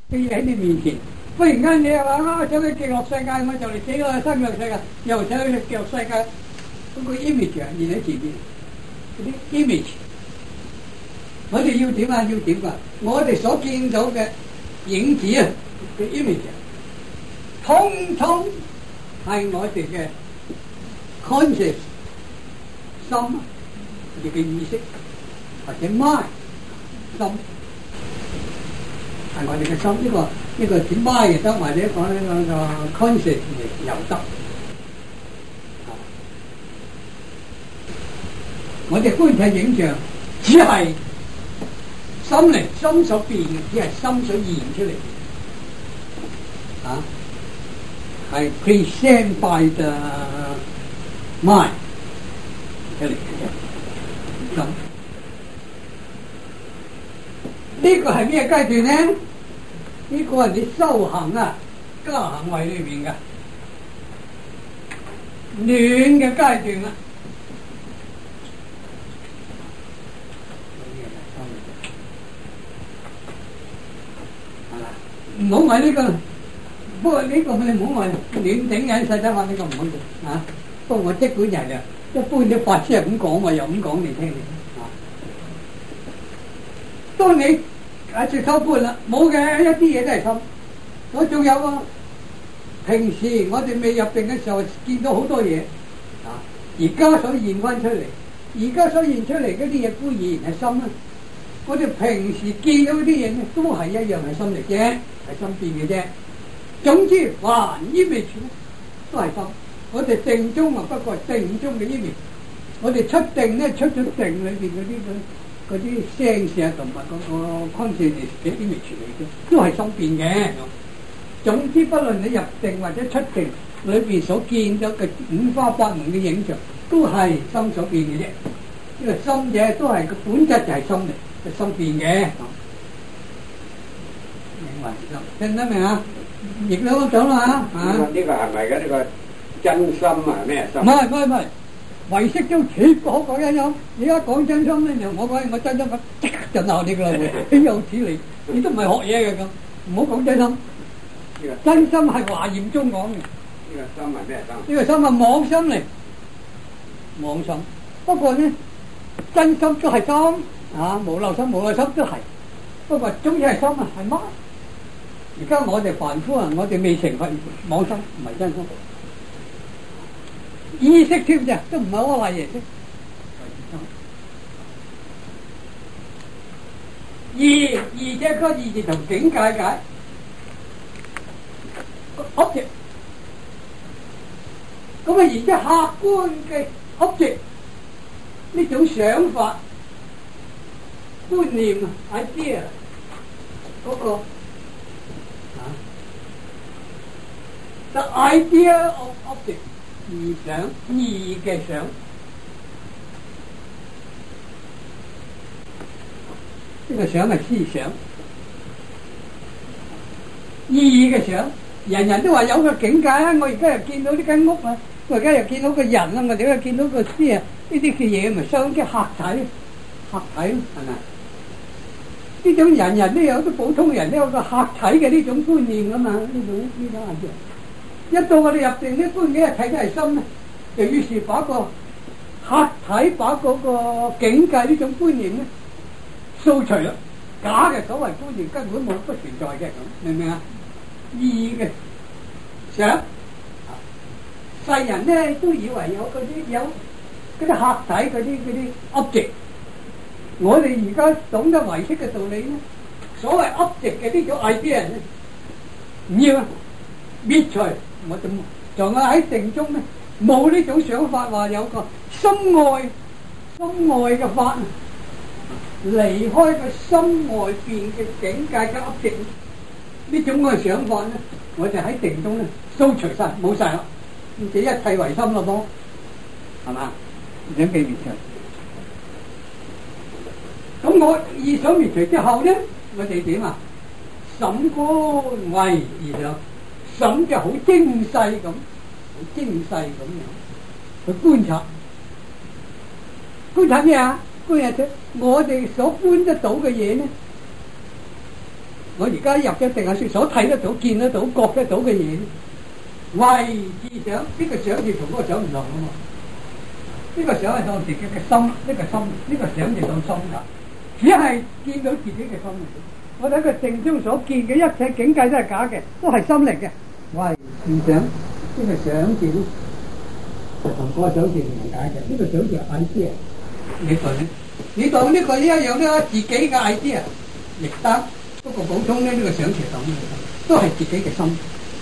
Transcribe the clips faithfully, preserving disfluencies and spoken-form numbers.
嘅嘢喺你面前，忽然間你又話啊，想去極樂世界，我就嚟死啦！生極樂世界，又想去極樂世界，嗰個 image 啊，現喺前邊，嗰啲 image，我哋要點啊？要點㗎？我哋所見到嘅影子啊，嘅 image，通通係我哋嘅 conscious 心，我哋嘅意識或者 mind 心。係我哋嘅心，呢個呢個點 mind 亦得，或者講呢個個 concept 又得。我哋觀睇影像，只係心靈心所變嘅，只係心所現出嚟嘅。啊，係 present by the mind 出嚟嘅心。呢個係咩階段咧？呢、這個係你修行啊，加行位裏邊嘅暖嘅階段啦。唔好為呢個，不過呢個你唔好為暖頂忍世得法，呢個唔好做啊。不過我即管人啊，一般啲法師係咁講，我又咁講你聽啊。當你啊，最偷半啦，冇嘅，一啲嘢都係心。我仲有啊，平時我哋未入定嘅時候，見到好多嘢啊，而家所現翻出嚟，而家所現出嚟嗰啲嘢固然係心啦。我哋平時見到嗰啲嘢咧，都係一樣係心嚟啫，係心變嘅啫。總之，凡 image 都係心。我哋定中啊，不過係定中嘅 image。我哋出定咧，出咗定裏邊嗰啲嗰啲聲線同埋嗰個 concept 嘅 image 嚟嘅，都係心變嘅。總之，不論你入定或者出定，裏邊所見到嘅五花八門嘅影像，都係心所變嘅啫。呢個心嘢都係個本質就係心嚟，係心變嘅。明白？聽得明啊？亦都講啦嚇。呢個係咪嘅呢個真心啊？咩心？ 唔係唔係唔係。唯識都切不可講真心，你而家講真心咧，就我講我真心咁，即刻就鬧你噶啦！豈有此理！你都唔係學嘢嘅咁，唔好講真心。真心係華嚴中講嘅。 呢個心係咩心？ 呢個心係妄心嚟，妄心。不過咧，真心都係心啊，無漏心、無漏心都係。不過總之係心啊，係乜？而家我哋凡夫啊，我哋未成佛，妄心唔係真心。意識添啫，都唔係阿賴耶識。意意即係個意字同境界解。object，咁啊，而家客觀嘅 object 呢種想法、觀念、idea 嗰個啊 ，the idea of object。意想意嘅想，呢個想係思想，意嘅想，人人都話有個境界啊！我而家又見到呢間屋啊，我而家又見到個人啊，我哋又見到個詩啊，呢啲嘅嘢咪相即客體，客體咯，係咪？呢種人人都有，啲普通人都有個客體嘅呢種觀念噶嘛，呢種呢種係。一到我哋入定呢觀嘅一睇都係心咧，就於是把個客體、把嗰個境界呢種觀念咧掃除啦，假嘅所謂觀念根本冇不存在嘅，咁明唔明啊？意嘅想，世人咧都以為有嗰啲有嗰啲客體、嗰啲嗰啲 object，我哋而家懂得唯識嘅道理咧，所謂 object 嘅呢種 idea 咧，唔要啊，滅除。我就就我喺定中咧，冇呢種想法話有個心外心外嘅法，離開個心外邊嘅境界嘅 object，呢種嘅想法咧，我就喺定中咧掃除晒，冇晒啦，咁就一切為心咯，噃係嘛？想記滅除。咁我意想滅除之後咧，我哋點啊？審觀慧而上。咁就好精細咁，好精細咁樣去觀察，觀察咩啊？觀察出我哋所觀得到嘅嘢咧， 我而家入咗定下書所睇得到、見得到、覺得到嘅嘢，為自想，呢個想字同嗰個想唔同啊嘛。呢個想係當自己嘅心，呢個心，呢個想就當心噶，只係見到自己嘅心嚟。我哋喺個定中所見嘅一切境界都係假嘅，都係心嚟嘅。為自想，呢個想字咧，就同嗰個想字唔同解嘅。呢個想字係 idea，你當你當呢個一樣咧，自己嘅 idea 亦得。不過補充咧，呢個想字當都係自己嘅心。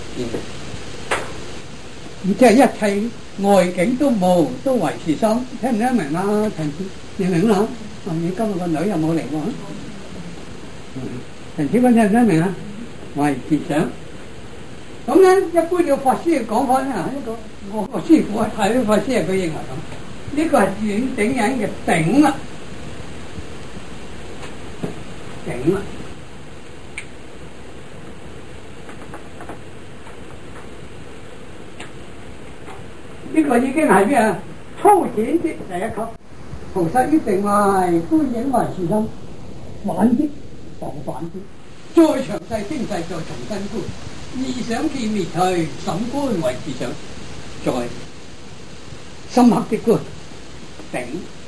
咁即係一切外境都冇，都為是心，聽唔聽得明啊？陳子，你明啦？啊，你今日個女有冇嚟喎？陳子君聽唔聽得明啊？為是想。咁咧，一般嘅法師嘅講法咧，呢個我個師傅啊，太多法師係佢認為咁，呢個係斷頂人嘅頂啦，頂啦。呢個已經係咩啊？粗淺啲第一級，菩薩於定位觀影為是心，反啲防反啲，再詳細精細再重新觀，意想見滅去，審觀為是想，再深刻的觀頂。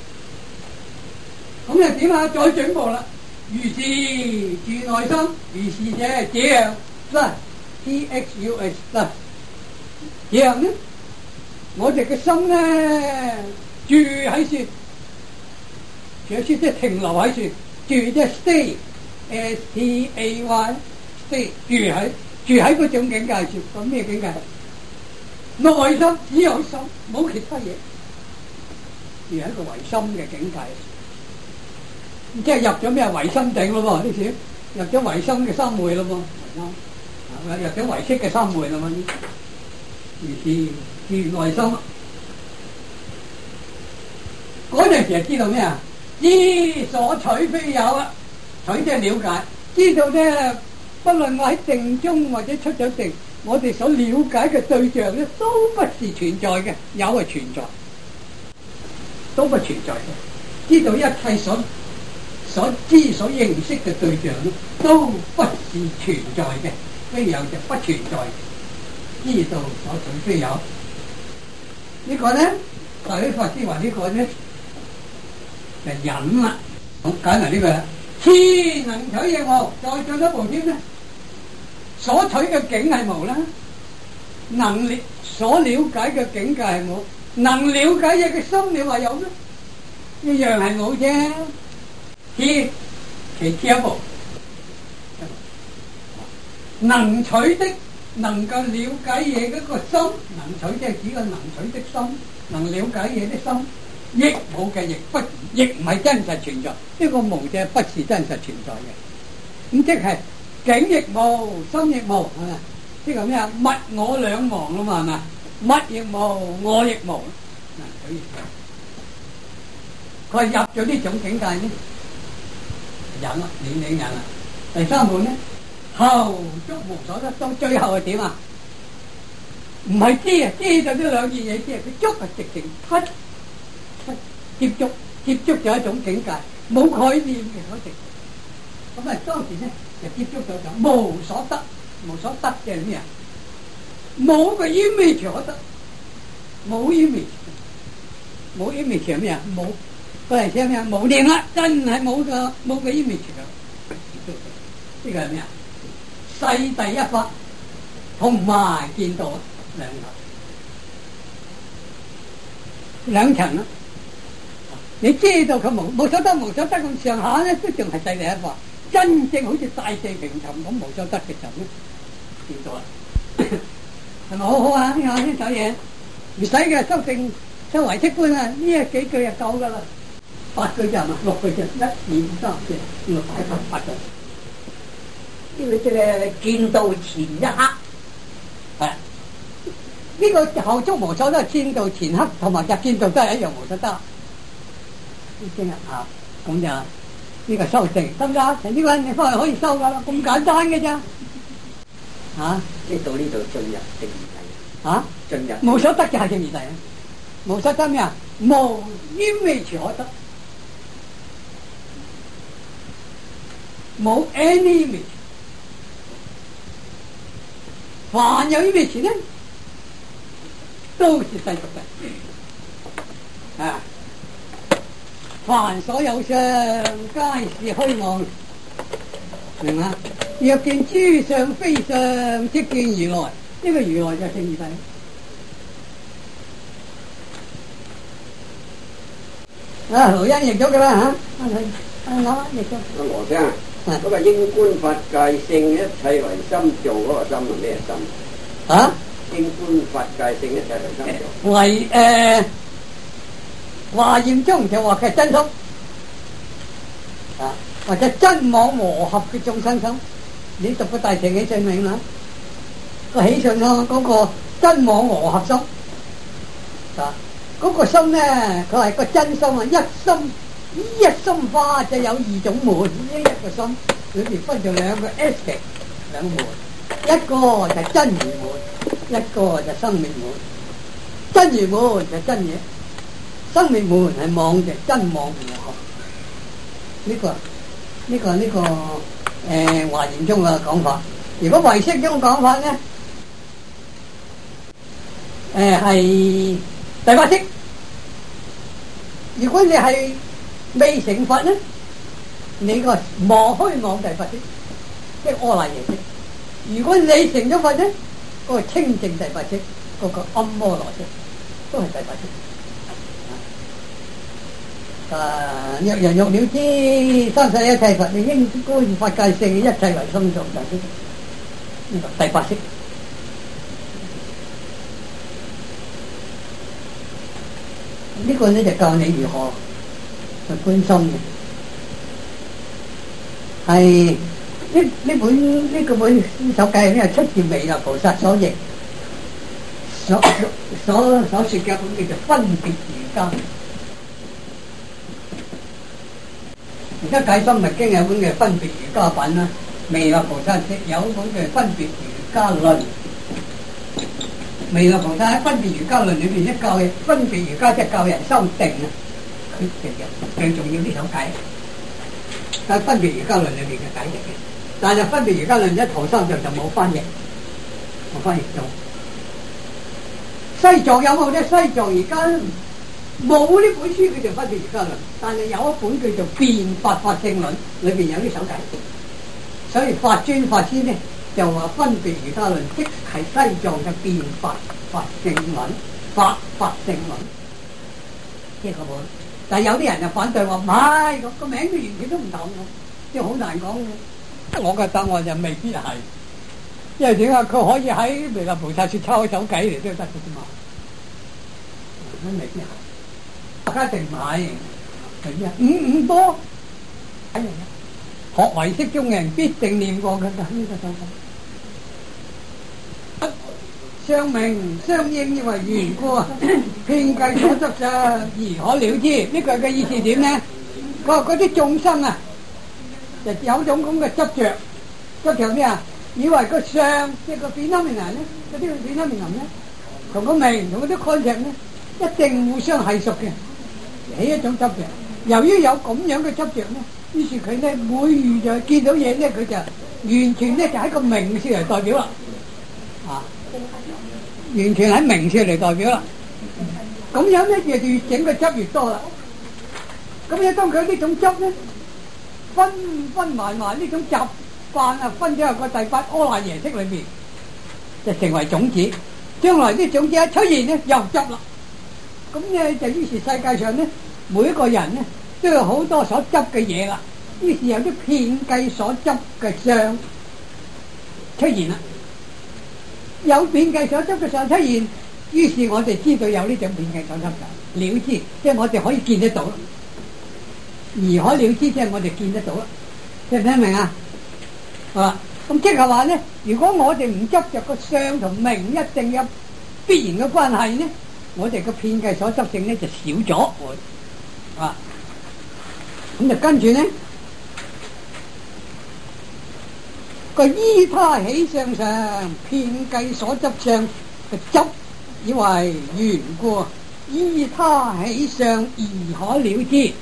咁又點啊？再進步啦，如是住內心，如是者這樣得 T X U S 得這樣呢？我哋嘅心咧住喺處，住喺處即係停留喺處，住即係 stay S T A Y stay 住喺住喺嗰種境界處，咁咩境界？內心只有心，冇其他嘢，住喺個唯心嘅境界，即係入咗咩唯心定咯喎？呢次入咗唯心嘅三昧咯喎，入咗唯識嘅三昧啦嘛，如是。住內心，嗰陣時就知道咩啊？知所取非有啊，取即係了解，知道咧，不論我喺定中或者出咗定，我哋所了解嘅對象咧，都不是存在嘅，有係存在，都不存在嘅。知道一切所所知所認識嘅對象咧，都不是存在嘅，非有就不存在。知道所取非有。呢個咧，大啲法師話呢個咧就忍啦，咁解埋呢個啦。天能取亦無，再進一步添咧，所取嘅境係無啦，能力所了解嘅境界係冇，能了解嘢嘅心你話有咩？一樣係冇啫。天其次一步，能取的。能夠了解嘢嗰個心，能取即係指個能取的心，能了解嘢的心，亦冇嘅，亦不亦唔係真實存在。呢個無就不是真實存在嘅。咁即係境亦無，心亦無，係咪？即係咩啊？物我兩忘啦嘛，係咪？物亦無，我亦無。嗱，所以佢係入咗呢種境界咧，忍啦，你你忍啦。第三步咧。後觸無所得，到最後係點啊？唔係知啊，知就呢兩件嘢知啊，佢觸係直情吞接觸，接觸就一種境界，冇概念嘅嗰直。咁啊，當時咧就接觸到就無所得，無所得嘅係咩啊？冇個 image 可得，冇 image，冇 image 係咩啊？冇，佢係寫咩啊？無念啦，真係冇個冇個 image 嘅。呢個係咩啊？世第一法同埋見道兩層，兩層啦。你知道佢無無所得無所得咁上下咧，都仲係世第一法。真正好似大地平沉咁無所得嘅時候咧，見道啦，係咪好好啊？呢下呢首嘢唔使嘅，修正修唯識觀啊，呢一幾句就夠噶啦。八句就係嘛，六句就一二三四五六七八句。呢個即係見到前一刻，係呢個後觸無所得，見到前刻同埋入見道都係一樣無所得。呢經日啊，咁就呢個修定得唔得？陳呢個你翻去可以修噶啦，咁簡單嘅咋？嚇！即係到呢度進入定義啊！進入無所得就係定義啊！無所得咩啊？無 image可得，冇 any image。 凡有呢咩錢呢，都是世俗嘅啊！凡所有相，皆是虛妄，明嘛？若見諸相非相，即見如來。呢個如來就係聖義諦。啊，羅恩譯咗嘅啦嚇，啊攞啊譯咗。 阿羅生啊，嗰個應觀法界性，一切為心造嗰個心係咩心？ 啊？ 應觀法界性，一切為心造。 為誒華嚴中就話嘅真心啊，或者真妄和合嘅眾生心。你讀個大乘起信名啦，個起信咯，嗰個真妄和合心啊。嗰個心咧，佢係個真心啊！一心一心化就有二種門，呢一個心裏邊分咗兩個 aspect， 兩個門，一個就真如門，一個就生命門。真如門就真嘢，生命門係妄嘅真妄和合。呢、這個呢、這個呢、這個誒華嚴中嘅講法。如果唯識中講法咧，誒、呃、係。第八識，如果你係未成佛咧，你個妄虛妄第八識，即係阿賴耶識；如果你成咗佛咧，嗰、那個清淨第八識，嗰、那個庵摩羅識，都係第八識。啊，若人欲了知三世一切佛，你應觀法界性，一切為心造，就係呢個第八識。呢個咧就教你如何去觀心嘅，係呢呢本呢個本手計咧係出自彌勒菩薩所譯所所所說嘅一本叫做分別瑜伽。而家解心密經有本嘅分別瑜伽品啦，彌勒菩薩有一本嘅分別瑜伽論。彌勒菩薩喺分別瑜伽論裏邊一教嘅分別瑜伽，即係教人修定啊！佢其實最重要呢首偈，喺分別瑜伽論裏邊嘅解釋嘅。但係分別瑜伽論一陀三藏就冇翻譯，冇翻譯到。西藏有冇咧？西藏而家冇呢本書叫做分別瑜伽論，但係有一本叫做《辯法法性論》，裏邊有呢首偈。所以法尊法師咧就話分別瑜伽論即係西藏嘅辯法法性論，法法性論呢個本。但係有啲人就反對話唔係，個名都完全都唔同嘅，即係好難講嘅。我嘅答案就未必係，因為點解佢可以喺彌勒菩薩說抄一首偈嚟都得嘅啫嘛，咁未必係。大家一定唔係，係咩？五五波，睇人學唯識中嘅人必定念過嘅，呢個首歌。相明相應以為緣故，遍計所執相而可了知。呢個嘅意思點咧？佢話嗰啲眾生啊，就有種咁嘅執着，執着咩啊？以為個相即係個 phenomenon咧，嗰啲 phenomenon咧，同個名同嗰啲 concept咧，一定互相係屬嘅，起一種執着。由於有咁樣嘅執着咧，於是佢咧每遇就見到嘢咧，佢就完全咧就喺個名字嚟代表啦，啊！完全喺名詞嚟代表啦，咁樣咧越越整個執越多啦。咁樣當佢呢種執咧分分埋埋呢種習慣啊，分咗入個第八阿賴耶識裏邊，就成為種子。將來啲種子一出現咧，又執啦。咁咧就於是世界上咧，每一個人咧都有好多所執嘅嘢啦。於是有啲遍計所執嘅相出現啦。有遍計所執嘅相出現，於是我哋知道有呢種遍計所執嘅了知，即係我哋可以見得到，而可了知即係我哋見得到啦。聽唔聽明啊？好啦，咁即係話咧，如果我哋唔執着個相同名一定有必然嘅關係咧，我哋個遍計所執性咧就少咗，啊，咁就跟住咧。個依他起相上，遍計所執相嘅執以為緣故，依他起相而可了知。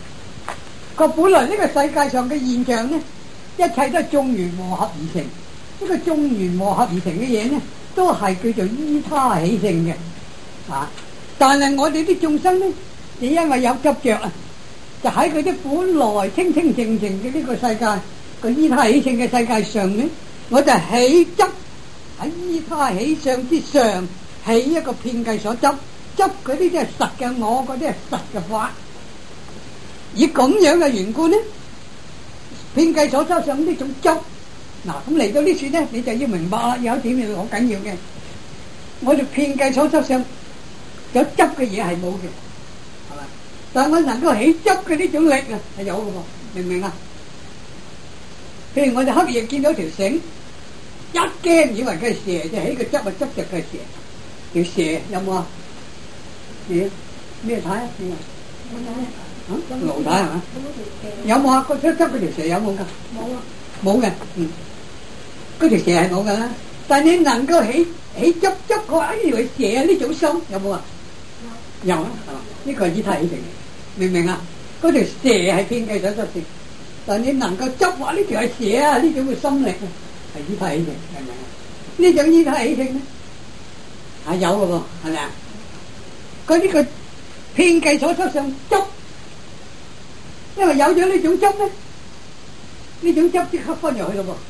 個本來呢個世界上嘅現象呢，一切都係眾緣和合而成， 呢個眾緣和合而成嘅嘢呢，都係叫做依他起性嘅啊。但係我哋啲眾生呢，就因為有執着啊，就喺佢啲本來清清淨淨嘅呢個世界個依他起性嘅世界上呢，我就起執喺依他起相之上，起一個遍計所執，執嗰啲即係實嘅我，嗰啲係實嘅法。以咁樣嘅緣故呢，遍計所執上呢種執，嗱咁嚟到呢處呢，你就要明白啦，有一點係好緊要嘅。我哋遍計所執上有執嘅嘢係冇嘅，係嘛？但係我能夠起執嘅呢種力啊，係有嘅喎，明唔明啊？譬如我哋黑夜見到條繩，一驚以為佢係蛇，就起個執啊，執着佢係蛇。條蛇有冇啊？咩咩睇啊？點啊？啊，盧太係嘛？有冇啊？個執執嗰條蛇有冇㗎？冇啊，冇嘅，嗯，嗰條蛇係冇㗎啦。但係你能夠起起執執個，哎以為蛇呢種心有冇啊？有啊，係嘛？呢個係依他起性，明唔明啊？嗰條蛇係遍計所執性，但係你能夠執話呢條係蛇啊，呢種嘅心力啊，係依他起性，明唔明啊？呢種依他起性咧係有嘅喎，係咪啊？佢呢個遍計所執上執。因為有咗呢種執咧，呢種執即刻分入去咯噃，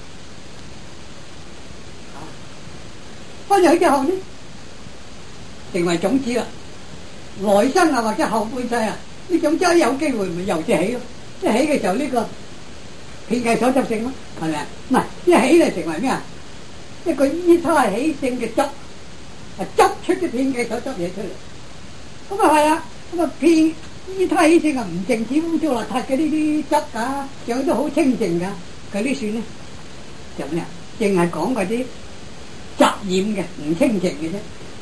分入去之後咧，成為種子啦。來生啊或者後輩世啊，呢種執有機會咪由自起咯。即係起嘅時候呢個遍計所執性咯，係咪啊？唔係一起就成為咩啊？一個依他起性嘅執，係執出啲遍計所執嘢出嚟。咁啊係啊，咁啊遍。依他起性啊，唔淨止污糟邋遢嘅呢啲執噶，有啲好清淨噶。佢啲算咧就咩啊？淨係講嗰啲雜染嘅，唔清淨嘅啫。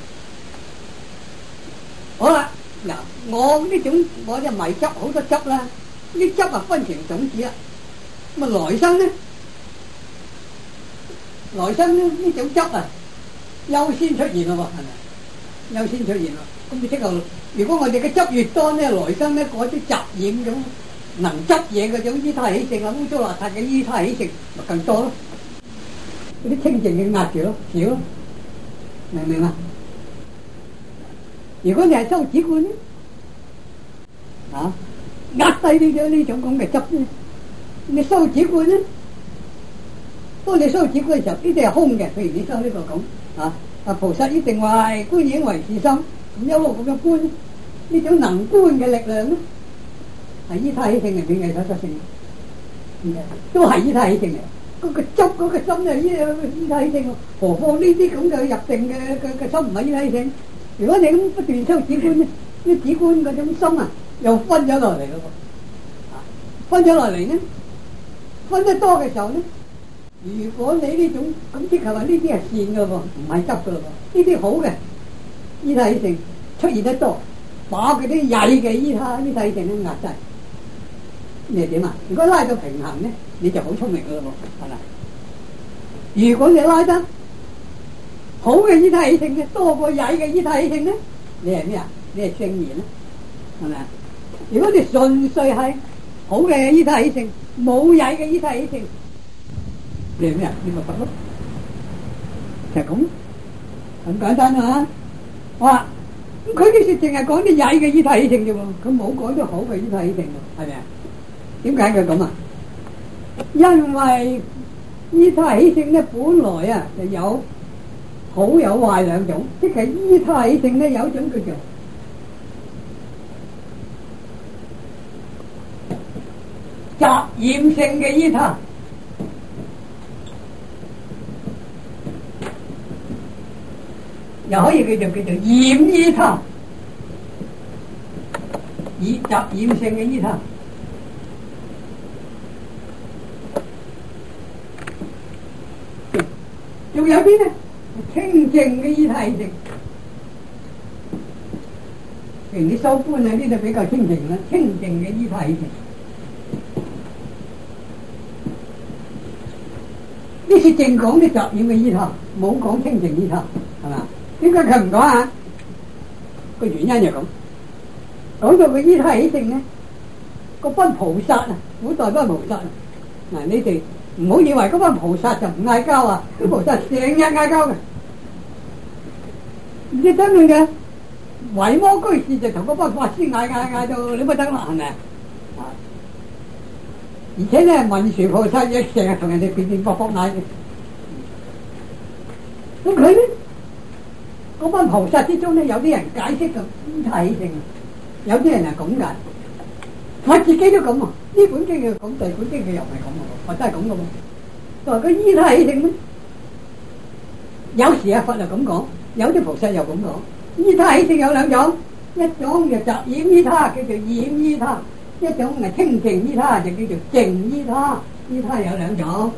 好啦，嗱，我呢種我就迷執好多執啦，呢執啊分成種子啦。咁啊來生咧，來生咧呢種執啊優先出現咯，係咪？優先出現咯。咁即係，如果我哋嘅執越多咧，來生咧嗰啲雜染咁能執嘢嗰種依他起性啊，污糟邋遢嘅依他起性咪更多咯。嗰啲清淨嘅壓住咯，少咯，明唔明啊？如果你係修止觀咧，啊壓低呢種呢種咁嘅執咧，你修止觀咧，當你修止觀嘅時候，呢啲係空嘅。譬如你修呢個咁啊，啊菩薩一定話係觀影為是心。咁一路咁樣觀，呢種能觀嘅力量咧，係依他起性嚟，遍計所執性，都係依他起性嚟。嗰、那個執嗰個心就依依他起性，何況呢啲咁嘅入定嘅嘅嘅心唔係依他起性？如果你咁不斷修止觀咧，呢止觀嗰種心啊，又分咗落嚟咯喎，分咗落嚟咧，分得多嘅時候咧，如果你呢種咁即係話呢啲係善嘅喎，唔係執嘅喎，呢啲好嘅。依他起性出現得多，把佢啲曳嘅依他依他起性咧壓制，你係點啊？如果拉到平衡咧，你就好聰明噶咯喎，係咪？如果你拉得好嘅依他起性咧，多過曳嘅依他起性咧，你係咩啊？你係聖賢啦，係咪啊？如果你純粹係好嘅依他起性，冇曳嘅依他起性，你係咩啊？你咪佛咯，就係咁，咁簡單啊嘛。哇！咁佢啲說淨係講啲曳嘅依他起性啫喎，佢冇講啲好嘅依他起性喎，係咪啊？點解佢咁啊？因為依他起性咧，本來啊就有好有壞兩種，即係依他起性咧有一種叫做雜染性嘅依他。又可以叫做叫做染依他，以雜染性嘅依他。仲有啲咧清淨嘅依他起性，譬如你修觀啊，呢度比較清淨啦，清淨嘅依他起性。呢次淨講啲雜染嘅依他，冇講清淨依他，係嘛？點解佢唔講啊？個原因就咁，講到個依他起性咧，個班菩薩啊，古代班菩薩啊，嗱你哋唔好以為嗰班菩薩就唔嗌交啊，啲菩薩成日嗌交嘅，唔知真定嘅。維摩居士就同嗰班法師嗌嗌嗌到你不得啦，係咪啊？而且咧，文殊菩薩亦成日同人哋辯辯駁駁嗌嘅。咁佢咧，嗰班菩薩之中咧，有啲人解釋就依他起性，有啲人係咁噶。我自己都咁啊，呢本經佢咁，第二本經佢又唔係咁啊，我真係咁噶喎。佢話佢依他起性咧，有時啊佛就咁講，有啲菩薩又咁講。依他起性有兩種，一種就雜染依他，叫做染依他；一種係清淨依他，就叫做淨依他。依他有兩種。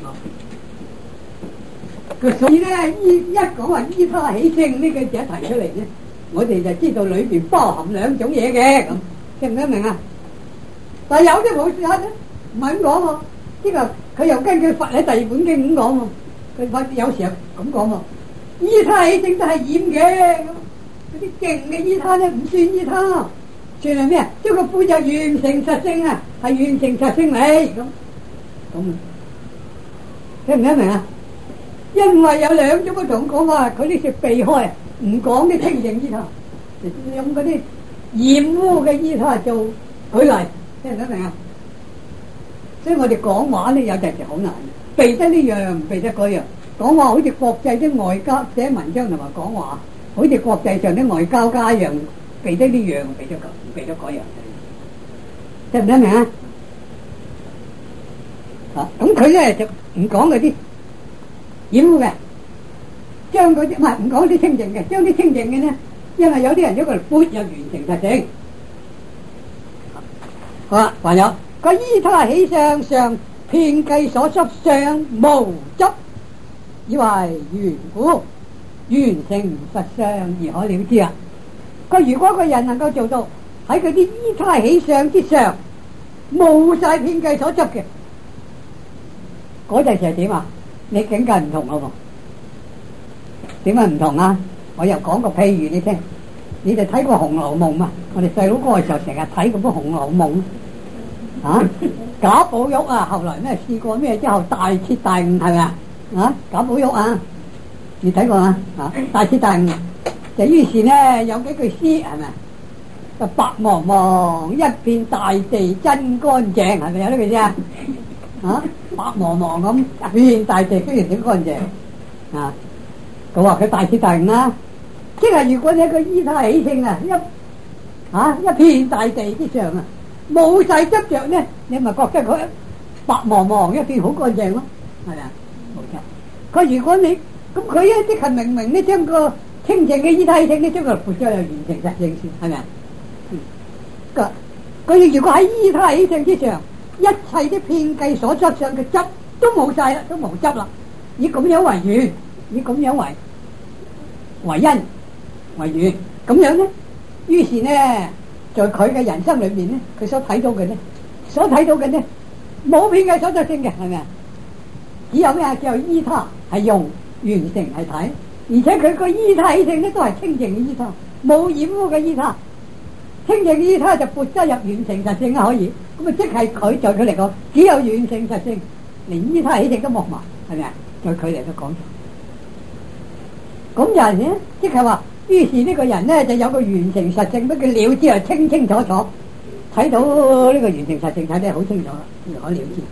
佢所以咧，依一講話依他起性呢句字一提出嚟咧，我哋就知道裏邊包含兩種嘢嘅，咁聽唔聽明啊？但係有啲菩薩咧唔係咁講喎，呢個佢又根據佛喺第二本經咁講喎，佢佛有時候咁講喎，依他起性都係染嘅，咁嗰啲淨嘅依他咧唔算依他，算係咩啊？即係個背就完成實性啊，係完成實性嚟咁，咁聽唔聽明啊？因為有兩種不同講法，佢呢是避開唔講啲清淨依他，用嗰啲染污嘅依他做舉例，聽唔聽明啊？所以我哋講話咧有陣時好難，避得呢樣唔避得嗰樣。講話好似國際啲外交寫文章同埋講話，好似國際上啲外交家一樣，避得呢樣避得嗰避得嗰樣，聽唔聽明啊？啊，咁佢咧就唔講嗰啲染污嘅，將嗰啲唔係唔講啲清淨嘅，將啲清淨嘅咧，因為有啲人一個嚟撥入完成實性。好啦，還有個依他起相上遍計所執相無執，以為緣故，完成實相而可了之啊！佢如果個人能夠做到喺佢啲依他起相之上冇晒遍計所執嘅，嗰陣時係點啊？你境界唔同咯喎，點解唔同啊？我又講個譬如你聽，你哋睇過《紅樓夢》嘛？我哋細佬哥嘅時候成日睇嗰本《紅樓夢》啊，賈寶玉啊，後來咩試過咩之後大徹大悟係咪啊？啊，賈寶玉啊，你睇過啊？啊，大徹大悟就於是咧有幾句詩係咪？就白茫茫一片大地真乾淨，係咪有呢句詩啊？啊，白茫茫咁一片大地非常之乾淨啊！佢話佢大徹大悟啦，即係如果你一個依他起性啊，一啊一片大地之上啊，冇晒執着咧，你咪覺得佢白茫茫一片好乾淨咯，係咪啊？冇錯。佢如果你咁佢一即係明明呢將個清淨嘅依他起性呢將佢撥咗入完成實性先，係咪啊？佢佢如果喺依他起性之上，一切啲遍計所執上嘅執都冇晒啦，都冇執啦，以咁樣為緣，以咁樣為為因為緣，咁樣咧，於是咧，在佢嘅人生裏面咧，佢所睇到嘅咧，所睇到嘅咧，冇遍計所執性嘅，係咪啊？只有咩啊？叫依他係用完成係睇，而且佢個依他起性咧都係清淨嘅依他，冇染污嘅依他。清淨依他就撥得入完成實性啊，可以咁啊，即係佢在佢嚟講，只有完成實性，連依他起性都冇埋，係咪啊？在佢嚟都講咗，咁人咧，即係話，於是呢個人咧就有個完成實性，俾佢了知啊，清清楚楚睇到呢個完成實性，睇得好清楚啦，可了知。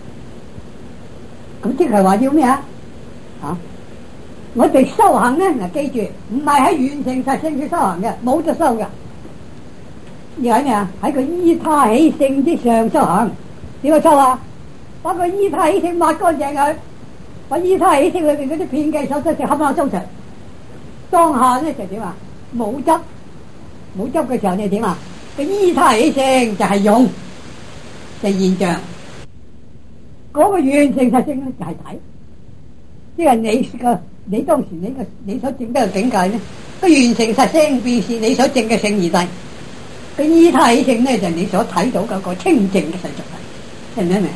咁即係話要咩啊？啊，我哋修行咧，嗱，記住，唔係喺完成實性去修行嘅，冇得修噶。要喺咩啊？喺個依他起性之上修行，點去修啊？把個依他起性抹乾淨佢，把依他起性裏邊嗰啲遍計所執就冚唪唥收齊。當下咧就點啊？冇執，冇執嘅時候你點啊？個依他起性就係用，就係現象。嗰個完成實性咧就係睇，即係你個你當時你個你所證得嘅境界咧，個完成實性便是你所證嘅聖義諦。個依他起性咧就係你所睇到嗰個清淨嘅世俗諦，聽唔聽明？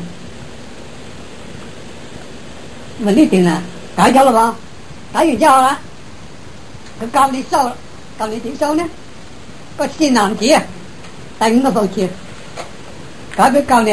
咁啊呢段啊解咗啦噃，解完之後啦，佢教你修，教你點修呢？個善男子啊，第五個步驟，解俾教你啦。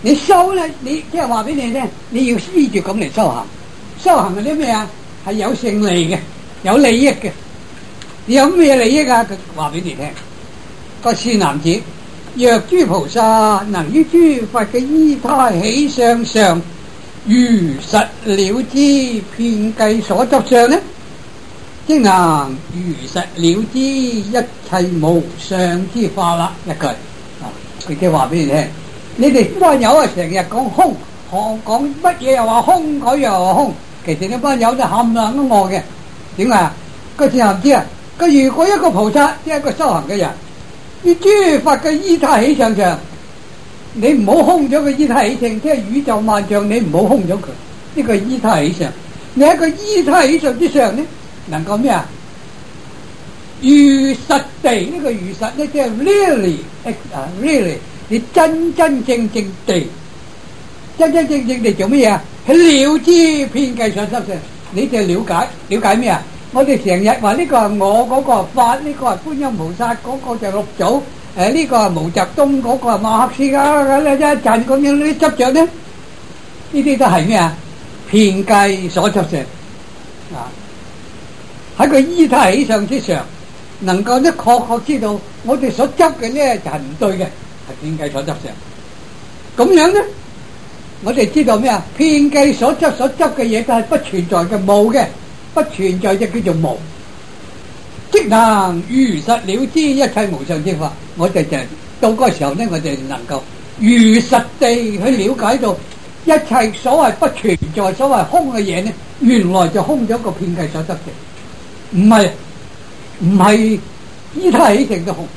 你修咧，你即係話俾你聽，你要依住咁嚟修行。修行係啲咩啊？係有勝利嘅，有利益嘅。你有咩利益啊？佢話俾你聽。個善男子，若諸菩薩能於諸佛嘅依他起相上，如實了知遍計所執相呢，即能如實了知一切無相之法啦。一句啊，佢即係話俾你聽。你哋班友啊，成日講空，講講乜嘢又話空，嗰樣又話空。其實呢班友就冚唪唥都惡嘅。點解啊？個善男子啊，佢如果一個菩薩，即係一個修行嘅人，於諸佛嘅依他起相上，你唔好空咗個依他起相，即係宇宙萬象，你唔好空咗佢。呢個依他起相，你喺個依他起相之上呢，能夠咩啊？如實地呢、這個如實呢，即係 really 啊 really。你真真正正地，真真正正地做乜嘢啊？係了知遍計所執相，你就了解了解咩啊？我哋成日話呢個係我，嗰個係法，呢個係觀音菩薩，嗰個就六祖，誒呢個係毛澤東，嗰個係馬克思啊，咁咧一陣咁樣呢啲執着咧，呢啲都係咩啊？遍計所執相啊！喺個依他起相之上，能夠咧確確知道我哋所執嘅咧就係唔對嘅。係遍計所執相，咁樣咧，我哋知道咩啊？遍計所執所執嘅嘢都係不存在嘅，冇嘅，不存在就叫做無，即能如實了知一切無相之法。我哋就到嗰個時候咧，我哋能夠如實地去了解到一切所謂不存在、所謂空嘅嘢咧，原來就空咗個遍計所執嘅，唔係唔係依他起相嘅空。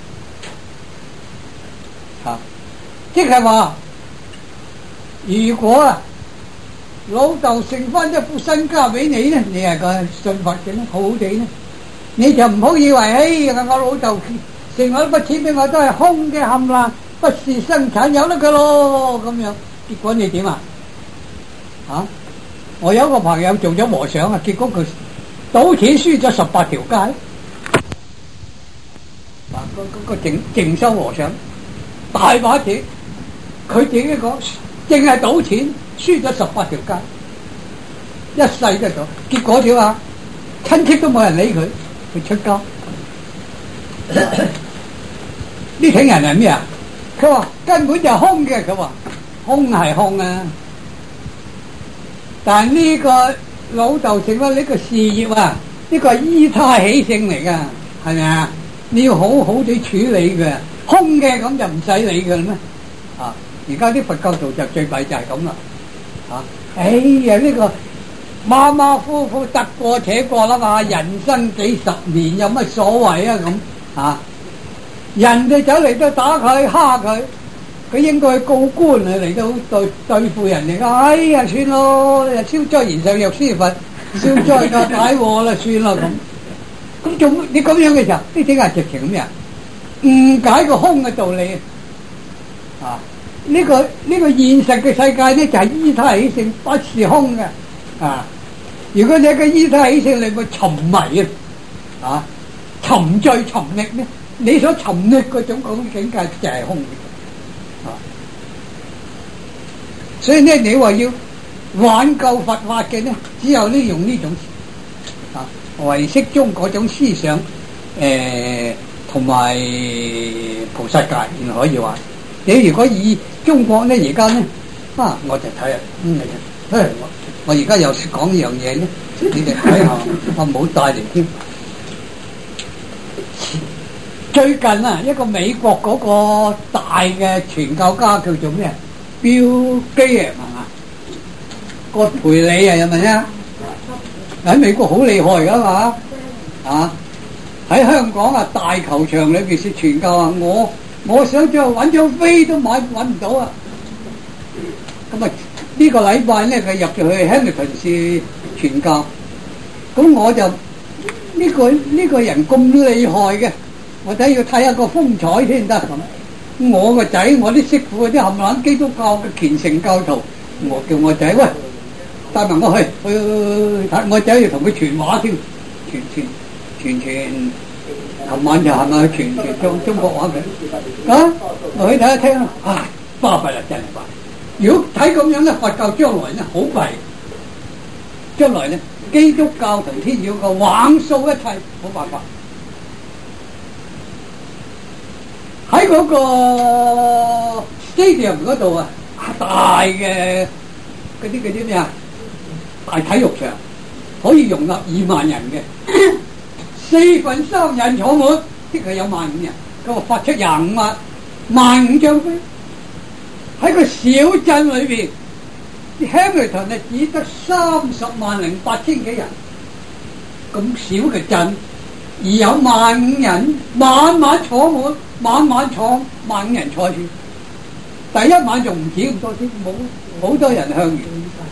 即係話，如果啊老豆剩翻一副身家俾你咧，你係個信佛嘅咧，好好地咧，你就唔好以為，誒，我老豆剩我一筆錢俾我都係空嘅冚唪唥，不是生產有得嘅咯，咁樣，結果你點啊？啊！我有一個朋友做咗和尚啊，結果佢賭錢輸咗十八條街，嗱，嗰嗰個淨淨修和尚大把錢。佢自己講，淨係賭錢輸咗十八條街，一世都賭。結果點啊？親戚都冇人理佢，佢出家。呢種人係咩啊？佢話根本就係空嘅。佢話空係空啊，但係呢個老豆成咗呢個事業啊，呢個係依他起相嚟噶，係咪啊？你要好好地處理嘅，空嘅咁就唔使理佢啦咩？啊！而家啲佛教徒就最弊就係咁啦，啊！哎呀呢、這個馬馬虎虎得過且過啦嘛，人生幾十年有乜所謂啊咁啊？人哋走嚟都打佢蝦佢，佢應該去告官啊嚟到對對付人哋。哎呀算咯，消災延上藥師佛，消災就解禍啦，算啦咁。咁做你咁樣嘅時候，呢啲係直情咩啊？誤解個空嘅道理啊！呢、這個呢、這個現實嘅世界咧就係、是、依他起相，不是空嘅啊！如果你喺個依他起相，你會沉迷啊，啊，沉醉沉溺咧，你所沉溺嗰種嗰種境界就係空嘅啊！所以咧，你話要挽救佛法嘅咧，只有呢用呢種啊唯識中嗰種思想，誒同埋菩薩戒，然後可以話。你如果以中國咧，而家咧啊，我就睇下，嗯，誒，我我而家又講一樣嘢咧，你哋睇下，我冇帶嚟添。最近啊，一個美國嗰個大嘅傳教家叫做咩？Bill Gates係嘛？葛培理啊，有冇聽？喺美國好厲害噶嘛？啊！喺香港啊，大球場裏邊説傳教啊，我。我想再揾張飛都買揾唔到啊！咁啊，呢個禮拜咧，佢入咗去 Hamilton 市傳教，咁我就呢、呢個呢、呢個人咁厲害嘅，我睇要睇下個風采先得咁。我個仔，我啲媳婦嗰啲冚唪唥基督教嘅虔誠教徒，我叫我仔喂，帶埋我去去睇，我仔要同佢傳話添，傳傳傳傳。琴晚就係咪傳傳中中國話嘅啊？我去睇一聽啊！巴閉啦，真係巴閉！ 如果睇咁樣咧，佛教將來咧好弊，將來咧基督教同天主教橫掃一切，冇辦法。喺嗰個 stadium 嗰度啊，大嘅嗰啲嗰啲咩啊，大體育場可以容納二萬人嘅，四分三人坐滿，即係有萬五人。咁啊發出廿五萬萬五張飛。喺個小鎮裏邊 ，Hamilton 係只得三十萬零八千幾人，咁少嘅鎮，而有萬五人晚晚坐滿，晚晚坐萬五人坐住。第一晚仲唔止咁多添，冇好多人向完。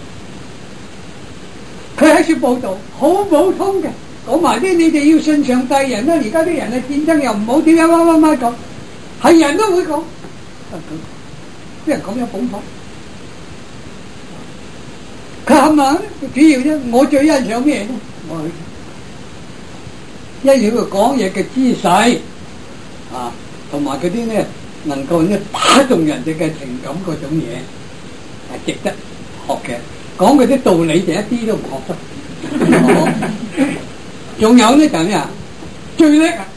佢喺處報道，好普通嘅，講埋啲你哋要信上帝人啦。而家啲人嘅戰爭又唔好，點樣乜乜乜講，係人都會講。啲人咁樣講法，佢係咪主要啫？我最欣賞咩咧？我欣賞佢講嘢嘅姿勢啊，同埋嗰啲咧能夠咧打動人哋嘅情感嗰種嘢，係值得學嘅。講嗰啲道理就一啲都唔學得。仲有咧就係咩啊？最叻啊！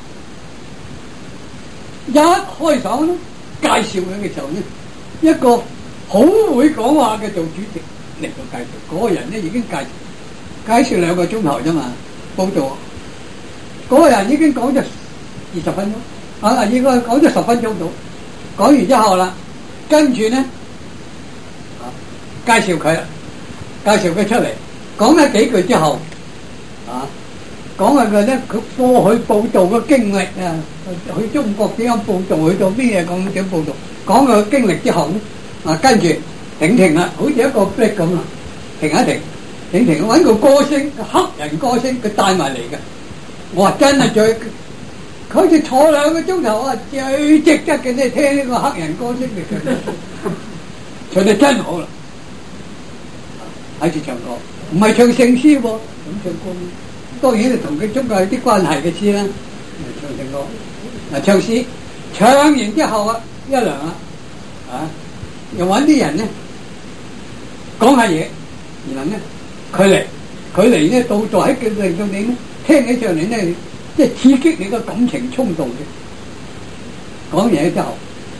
一開手咧介紹佢嘅時候咧。一個好會講話嘅做主席嚟到介紹，嗰、那個人咧已經介紹介紹兩個鐘頭啫嘛，報道嗰、那個人已經講咗二十分鐘，啊，應該講咗十分鐘到，講完之後啦，跟住咧啊介紹佢，介紹佢出嚟，講咗幾句之後，啊，講下佢咧佢過去報道嘅經歷啊，去中國點樣報道，去到邊嘢咁點報道。講佢經歷之後咧，啊跟住停停啦，好似一個 break 咁啦，停一停，停停，揾個歌星，個黑人歌星，佢帶埋嚟嘅。我話真係最，佢好似坐兩個鐘頭啊，最值得嘅你聽呢個黑人歌星嚟嘅，唱得真好啦，喺處唱歌，唔係唱聖詩喎，咁唱歌，當然係同佢中國有啲關係嘅詩啦，唱聖歌，嗱唱詩，唱完之後啊。一涼啊，啊，又揾啲人咧講下嘢，然後咧佢嚟，佢嚟咧到在喺佢令到你咧聽起上嚟咧，即係刺激你個感情衝動嘅。講完嘢之後，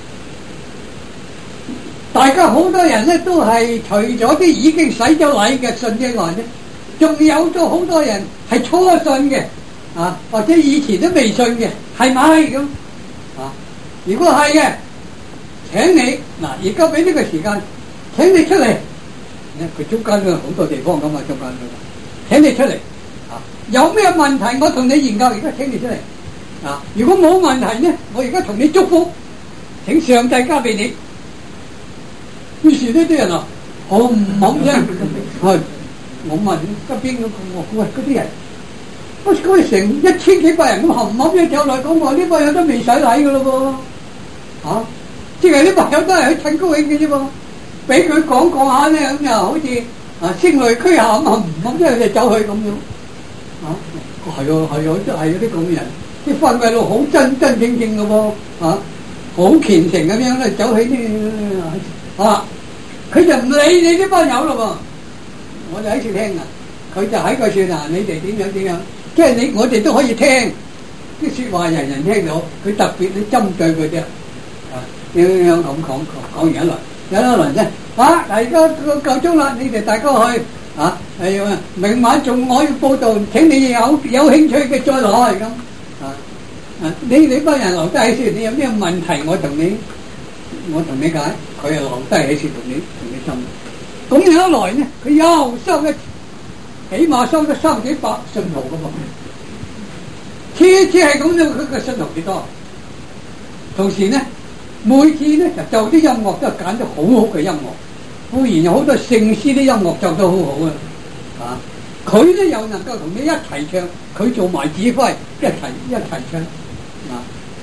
大家好多人咧都係除咗啲已經洗咗禮嘅信之外咧，仲有咗好多人係初信嘅，啊，或者以前都未信嘅，係咪咁？啊，如果係嘅。請你嗱，而家俾呢個時間，請你出嚟。佢中間都有好多地方咁啊，中間嗰度，請你出嚟。啊，有咩問題我同你研究，而家請你出嚟。啊，如果冇問題呢，我而家同你祝福，請上帝加俾你。於是呢啲人啊，好唔好啫？係，我問側邊嗰個，喂，嗰啲人，嗰嗰成一千幾百人咁冚冚一走來講話，呢班友都未洗禮噶咯噃，啊！即係啲朋友都係去趁高興嘅啫噃，俾佢講講下咧，咁又好似啊聲淚俱下咁，唔咁即係就走去咁樣，啊係喎係喎，真係有啲咁嘅人，啲翻鬼佬好真真正正嘅喎，啊好虔誠咁樣咧走起啲啊，佢就唔理你呢班友咯喎，我就喺處聽啊，佢就喺個處啊，你哋點樣點樣，即係你我哋都可以聽啲説話，人人聽到，佢特別你針對佢啫。咁樣咁講講完一輪，有一輪啫，啊！大家個夠鐘啦，你哋大家去啊！係啊，明晚仲我要報道，請你有有興趣嘅再來咁啊！啊，你你班人留低喺處，你有咩問題我同你我同你解，佢又留低喺處同你同你斟。咁樣一來呢，佢又收一，起碼收咗三幾百信徒噶噃，次次係咁樣，佢個信徒幾多？同時呢。每次咧就就啲音樂都係揀咗好好嘅音樂，固然有好多聖詩啲音樂奏得好好啊，啊，佢咧又能夠同你一齊唱，佢做埋指揮，一齊一齊唱，啊，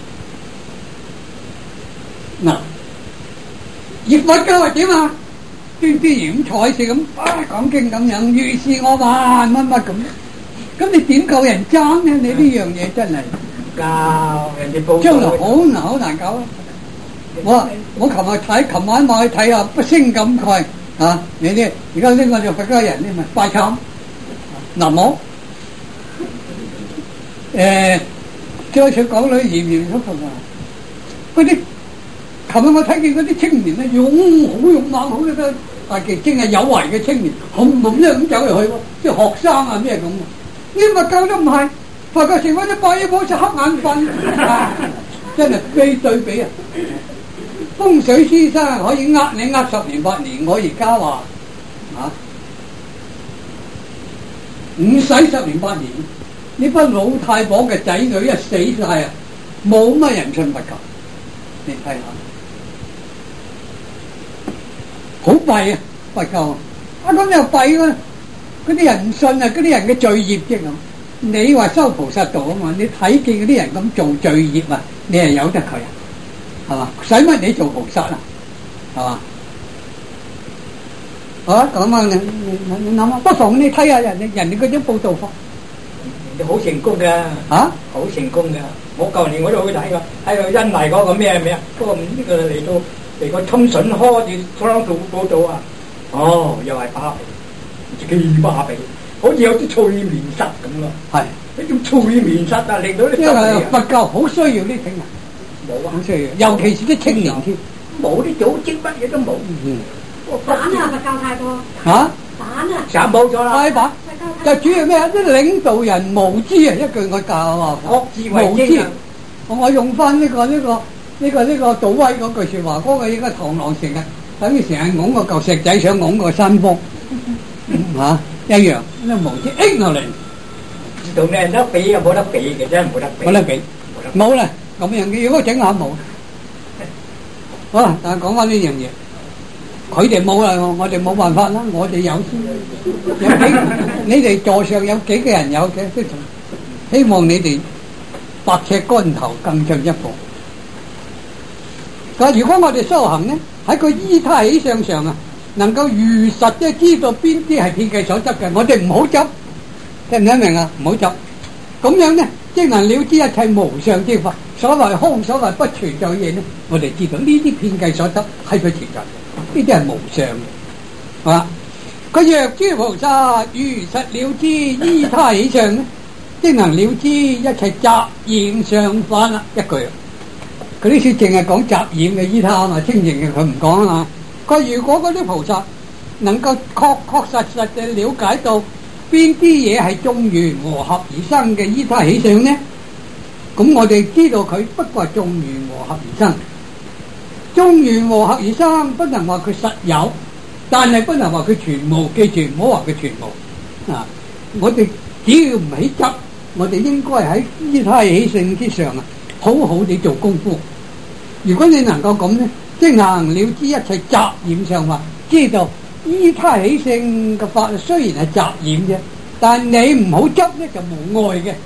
嗱，而佛教係點啊？端端然咁坐喺處咁啊講經咁樣，於是我話乜乜咁，咁你點夠人爭咧？你呢樣嘢真係教人哋報，將來好難好難搞啊！ 我我琴日睇，琴晚我去睇下，不勝感慨啊！你啲而家呢個就佛家人咧，咪拜懺南無誒，再想講女嚴嚴出服啊！嗰啲琴日我睇見嗰啲青年咧，勇好勇猛，好得得，但係正係有為嘅青年，紅紅咧咁走入去喎，即係學生啊咩咁啊！呢個教都唔係，佛教成嗰啲拜一寶就瞌眼瞓，啊、真係非對比啊！風水先生可以呃你呃十年八年，我而家話啊，唔使十年八年，呢班老太婆嘅仔女一死晒啊，冇乜人信佛教，你睇下，好弊啊佛教啊！啊咁又弊啊！嗰啲人唔信啊，嗰啲人嘅罪業啫咁。你話修菩薩道啊嘛，你睇見嗰啲人咁做罪業啊，你係由得佢啊？係嘛？使乜你做菩薩啊？係嘛？好啊，咁啊，你你你諗下，不妨你睇下人哋人哋嗰啲報道法， 人哋好成功㗎， 啊， 好成功㗎。我舊年我都去睇過，喺個印尼嗰個咩咩啊，嗰個呢個嚟到嚟個通訊科嘅報道報道啊，哦，又係巴比，幾巴比，好似有啲催眠室咁咯。 係呢種催眠室啊，令到啲因為佛教好需要呢啲人。 冇啊， 好需要，尤其是啲青年添， 冇啲組織乜嘢都冇。 嗯， 散啊，佛教太多。 嚇， 散啊， 散冇咗啦。 太把就主要咩啊？啲領導人無知啊！一句我教啊， 惡自為無知之。 我用翻呢個呢個呢個呢個杜威嗰句説話，嗰個應該螳螂成日等於成日拱個嚿石仔想拱個山峰嚇一樣，呢無知 ignorant， 同你人得比又冇得比嘅，真係冇得比。 冇得比，冇啦。咁樣嘅，如果整下冇，好啦，但係講翻呢樣嘢，佢哋冇啦，我哋冇辦法啦，我哋有先，有幾，你哋座上有幾個人有嘅，即係希望你哋百尺竿頭更進一步。但係如果我哋修行呢，喺個依他起向上啊，能夠如實即係知道邊啲係遍計所執嘅，我哋唔好執，聽唔聽明啊？唔好執，咁樣呢，即能了知一切無上之法。所謂空，所謂不存在嘢呢，我哋知道呢啲遍計所得係佢存在嘅，呢啲係無上嘅，係嘛？佢若諸菩薩如實了知依他起相呢，即能了知一切雜染上法啦。一句，佢啲書淨係講雜染嘅依他啊嘛，清淨嘅佢唔講啊嘛。佢如果嗰啲菩薩能夠確確實實地了解到邊啲嘢係眾緣和合而生嘅依他起相呢？咁我哋知道佢不過係眾緣和合而生，眾緣和合而生，不能話佢實有，但係不能話佢全無。記住唔好話佢全無啊！我哋只要唔起執，我哋應該喺依他起性之上啊，好好地做功夫。如果你能夠咁呢，即能了知一切雜染上法，知道依他起性嘅法雖然係雜染啫，但你唔好執呢，就無礙嘅。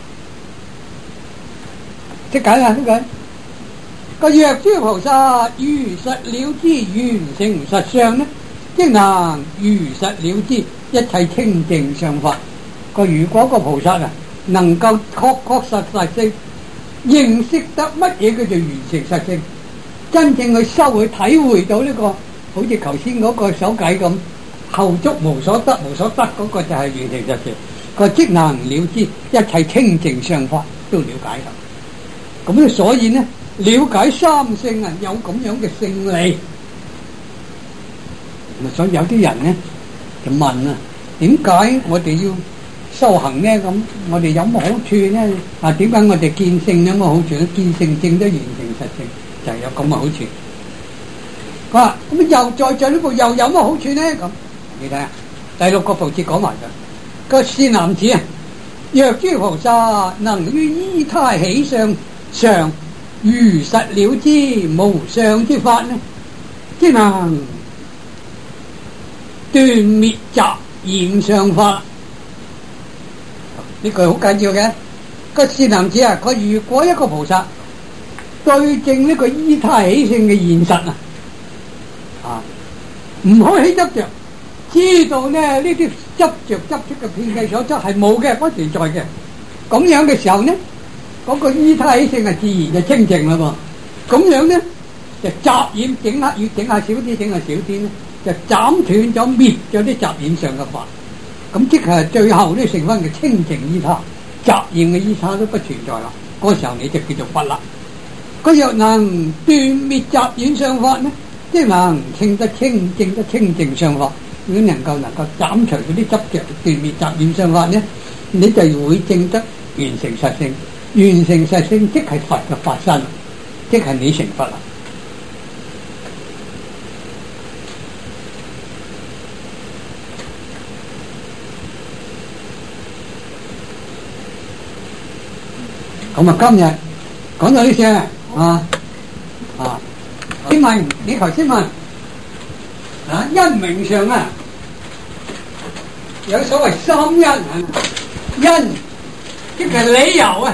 即解啦，點解？個若諸菩薩如實了知圓成實相呢，即能如實了知一切清淨上法。個如果個菩薩啊，能夠確確實實性認識得乜嘢叫做圓成實性，真正去修去體會到呢、這個，好似頭先嗰個手解咁，後足無所得，無所得嗰個就係圓成實性。個即能了知一切清淨上法都了解啦。咁咧，所以呢，了解三性啊，有咁樣嘅勝利。所以有啲人呢就問啊，點解我哋要修行呢？咁我哋有乜好處呢？啊，點解我哋見性有乜好處呢？見性證得圓成實性，就係有咁嘅好處。啊，咁又再進一步又有乜好處呢？咁你睇下第六個部節講埋嘅個善男子啊，若諸菩薩能於依他起相上如實了知無上之法呢，即能斷滅雜染上法。呢句好緊要嘅。個善男子啊，佢如果一個菩薩對正呢個依他起性嘅現實啊，啊唔好起執着，知道呢呢啲執着執出嘅遍計所執係冇嘅，不存在嘅。咁樣嘅時候呢，嗰個依他起性係自然就清淨啦噃。咁樣呢， 就雜染整下，要整下少啲，整下少啲咧，就斬斷咗滅咗啲雜染上嘅法。咁即係最後咧剩翻嘅清淨依他，雜染嘅依他都不存在啦。嗰時候你就叫做佛啦。佢若能斷滅雜染上法呢，即能稱得清淨得清淨上法。如果能夠能夠斬除嗰啲執着，斷滅雜染上法呢，你就會證得完成實性。完成實性即係佛嘅法身，即係你成佛啦。咁啊，今日講到呢些啊啊，先問你頭先問啊，因名上啊有所謂三因啊，因即係理由啊。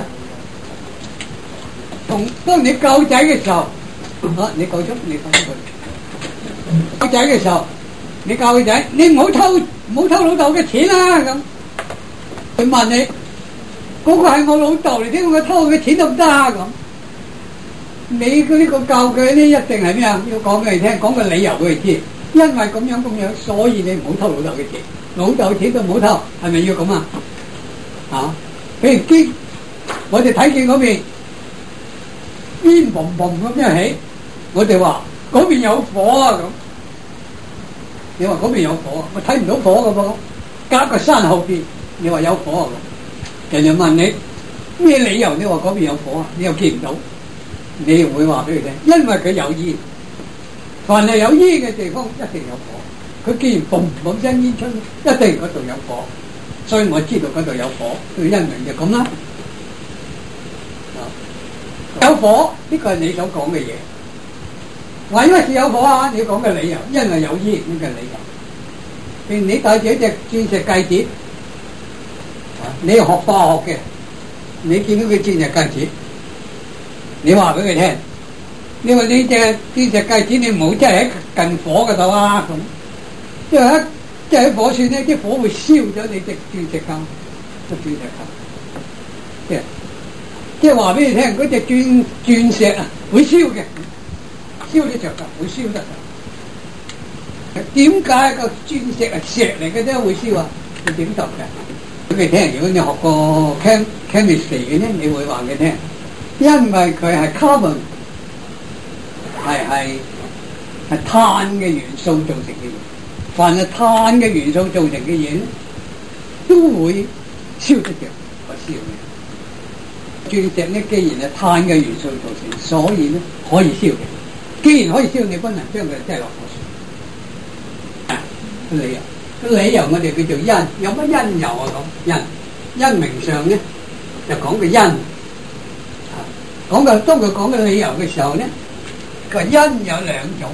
同當你救仔嘅時候，啊，你救咗你救咗佢，救仔嘅時候，你教佢仔，你唔好偷唔好偷老豆嘅錢啦咁。佢問你。嗰、那個係我老豆嚟，點解我偷佢錢都唔得啊？咁你嗰呢個教佢呢，一定係咩啊？要講俾你聽，講個理由俾佢知，因為咁樣咁樣，所以你唔好偷老豆嘅錢，老豆嘅錢都唔好偷，係咪要咁啊？啊，譬如見我哋睇見嗰邊煙嘭嘭咁樣起，我哋話嗰邊有火啊咁，你話嗰邊有火，我睇唔到火噶噃，隔個山後邊，你話有火啊咁。人哋問你咩理由？你話嗰邊有火啊？你又見唔到，你又會話俾佢聽，因為佢有煙。凡係有煙嘅地方，一定有火。佢既然嘣嘣聲煙出，一定嗰度有火。所以我知道嗰度有火，佢因明就咁啦。有火呢個係你所講嘅嘢。為乜事有火啊？你講嘅理由，因為有煙呢個理由。譬如你帶住一隻鑽石戒指。你學化學嘅，你見到佢鑽石戒指，你話俾佢聽，你話呢隻鑽石戒指你唔好即係喺近火嗰度啊咁，即係一即係喺火線呢啲火會燒咗你隻鑽石膠，隻鑽石膠，即係即係話俾你聽，嗰隻鑽鑽石啊會燒嘅，燒得着噶，會燒得着。點解個鑽石係石嚟嘅啫會燒啊？你點讀嘅？俾佢聽，如果你學過 chem chemistry 嘅咧，你會話佢聽，因為佢係 carbon， 係係係碳嘅元素造成嘅嘢，凡係碳嘅元素造成嘅嘢咧，都會燒得着，我燒嘅。鑽石咧，既然係碳嘅元素造成，所以咧可以燒嘅。既然可以燒，你不能將佢擠落火上。啊，個理由。個理由我哋叫做因，有乜因由啊？咁因因名上咧就講個因，講個當佢講個理由嘅時候咧，佢話因有兩種，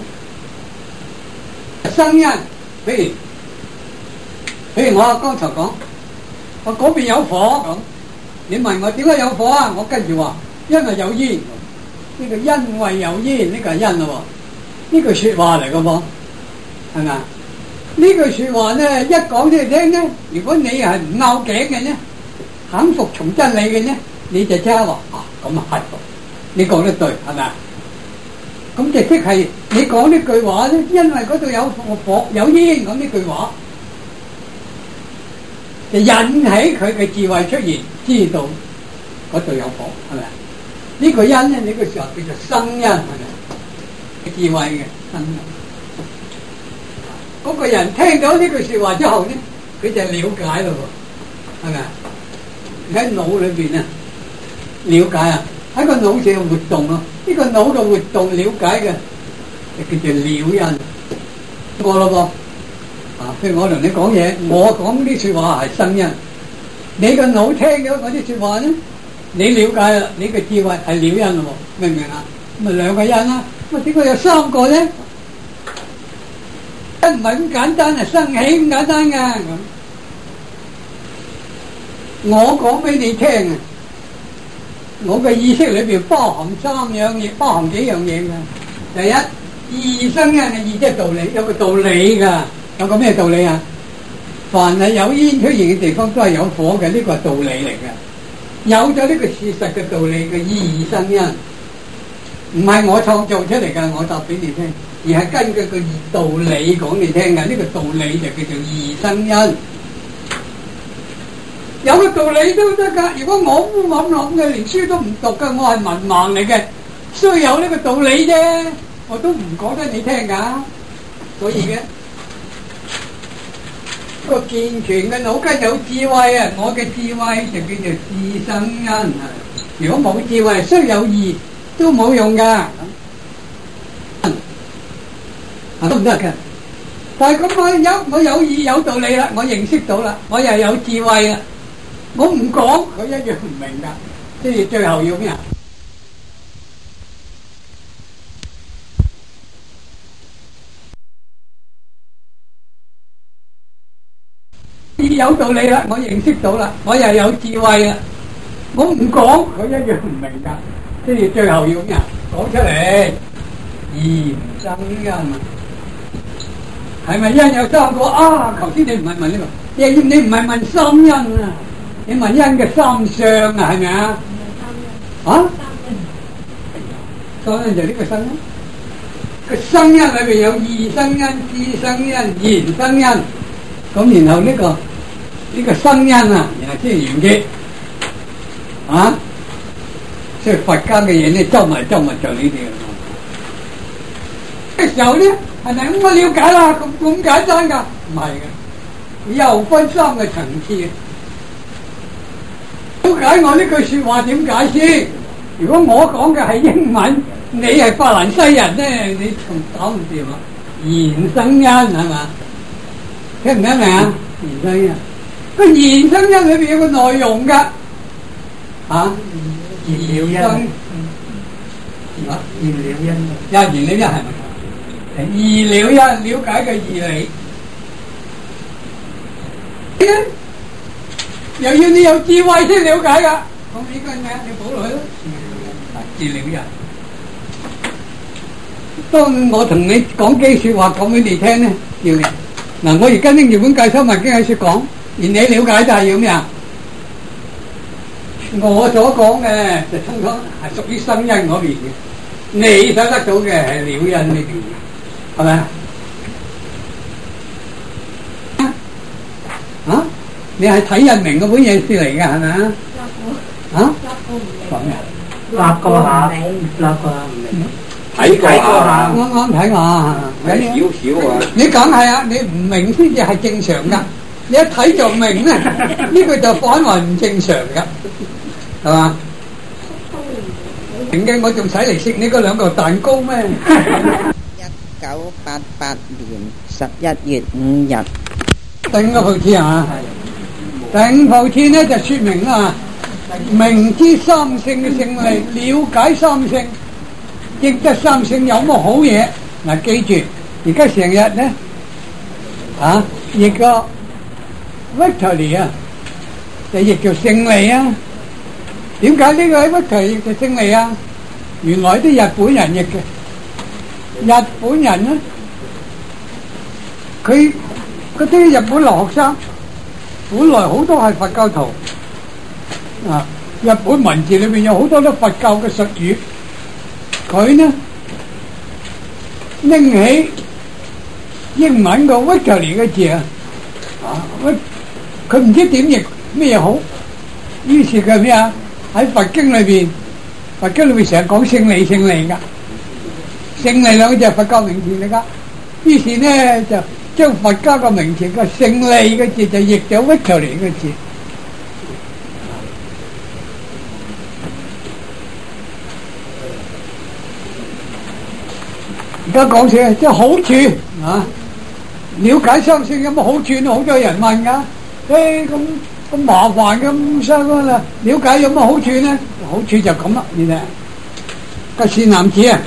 生因，譬如譬如我剛才講，我嗰邊有火咁，你問我點解有火啊？我跟住話因為有煙，呢個因為有煙呢個係因咯，呢句說話嚟噶噃，係咪？呢句說話咧，一講俾你聽咧，如果你係唔拗頸嘅咧，肯服從真理嘅咧，你就即刻話啊，咁啊係，你講得對，係咪啊？咁就即係你講呢句話咧，因為嗰度有火有煙，咁呢句話就引起佢嘅智慧出現，知道嗰度有火，係咪啊？呢個因咧，呢個時候叫做生因，係咪？智慧嘅生因。嗰個人聽到呢句說話之後咧，佢就了解咯，係咪啊？喺腦裏邊啊，了解啊，喺個腦上活動咯。呢個腦嘅活動了解嘅，就叫做了因。我咯噃，啊，譬如我同你講嘢，我講啲說話係生因，你個腦聽咗嗰啲說話咧，你了解啦，你嘅智慧係了因咯，明唔明啊？咁啊兩個因啦，咁啊點解有三個咧？唔係咁簡單啊，生起咁簡單噶咁。我講俾你聽啊，我嘅意識裏邊包含三樣嘢，包含幾樣嘢噶。第一，意生因嘅意即係道理，有個道理噶。有個咩道理啊？凡係有煙出現嘅地方都係有火嘅，呢個係道理嚟嘅。有咗呢個事實嘅道理嘅意義生因。 唔係我創造出嚟㗎，我答俾你聽，而係根據個道理講你聽㗎。呢個道理就叫做二生因。有個道理都得㗎。如果我烏冧冧嘅，連書都唔讀㗎，我係文盲嚟嘅，雖有呢個道理啫，我都唔講得你聽㗎。所以嘅個健全嘅腦筋有智慧啊！我嘅智慧就叫做自生因啊！如果冇智慧，雖有義都冇用㗎，都唔得嘅。但係咁我有我有義有道理啦，我認識到啦，我又有智慧啦，我唔講佢一樣唔明㗎。即係最後要咩啊？有道理啦，我認識到啦，我又有智慧啦，我唔講佢一樣唔明㗎。即係最後要咩啊？講出嚟，言生因啊，係咪因有三個啊？頭先你唔係問呢個，你你唔係問三因啊，你問因嘅三相啊，係咪啊？啊？三因就呢個生因，個生因裏邊有二生因、智生因、言生因，咁然後呢個。呢個生因啊，然後先完結啊！即係佛家嘅嘢咧，周埋周埋就呢啲嘅。嘅時候咧，係咪咁我了解啦？咁咁簡單㗎？唔係嘅，又分三個層次。了解我呢句説話點解先？如果我講嘅係英文，你係法蘭西人咧，你仲搞唔掂啊？言生因係嘛？聽唔聽明啊？言生因。個言生因裏邊有個內容噶，啊，言了因，啊，言了因，一言了因係咪？義了因，了解嘅義理，又要你有智慧先了解噶。咁呢個咩？你補落去咯。義了因。當我同你講幾説話講俾你聽咧，要嘅。嗱，我而家拎住本《解修密經》喺處講。而你了解就係要咩啊？我所講嘅就通通係屬於生因嗰邊嘅，你所得到嘅係了因呢邊嘅，係咪啊？啊？你係睇人明嗰本嘢書嚟嘅係咪啊？啊？講咩？ 立過下，立過下唔明。 睇過下， 啱啱睇下， 睇少少啊！ 你梗係啊！你唔明先至係正常㗎。你一睇就明咧，呢個就反為唔正常噶，係嘛？明嘅我仲使嚟食你嗰兩個蛋糕咩？ 一九八八年十一月五日， 第五個鋪天啊，第五鋪天咧就説明啦，明知三性嘅勝利，了解三性，認得三性有乜好嘢？嗱，記住，而家成日咧啊，亦個。victory 啊，就亦叫勝利啊！點解呢個 victory 叫勝利啊？原來啲日本人譯嘅，日本人咧，佢嗰啲日本留學生，本來好多係佛教徒啊，日本文字裏面有好多都佛教嘅術語，佢呢拎起英文個 victory 嘅字啊，啊，佢唔知點譯咩好，於是佢咩啊？喺佛經裏邊，佛經裏邊成日講勝利勝利噶，勝利兩個字係佛教名詞嚟噶。於是呢就將佛家個名詞個勝利嘅字就譯咗 victory 嘅字。而家講起即係好處啊！了解三性有乜好處？好多人問噶。誒咁咁麻煩咁相關啦，了解有乜好處呢？好處就咁啦，你睇個善男子啊，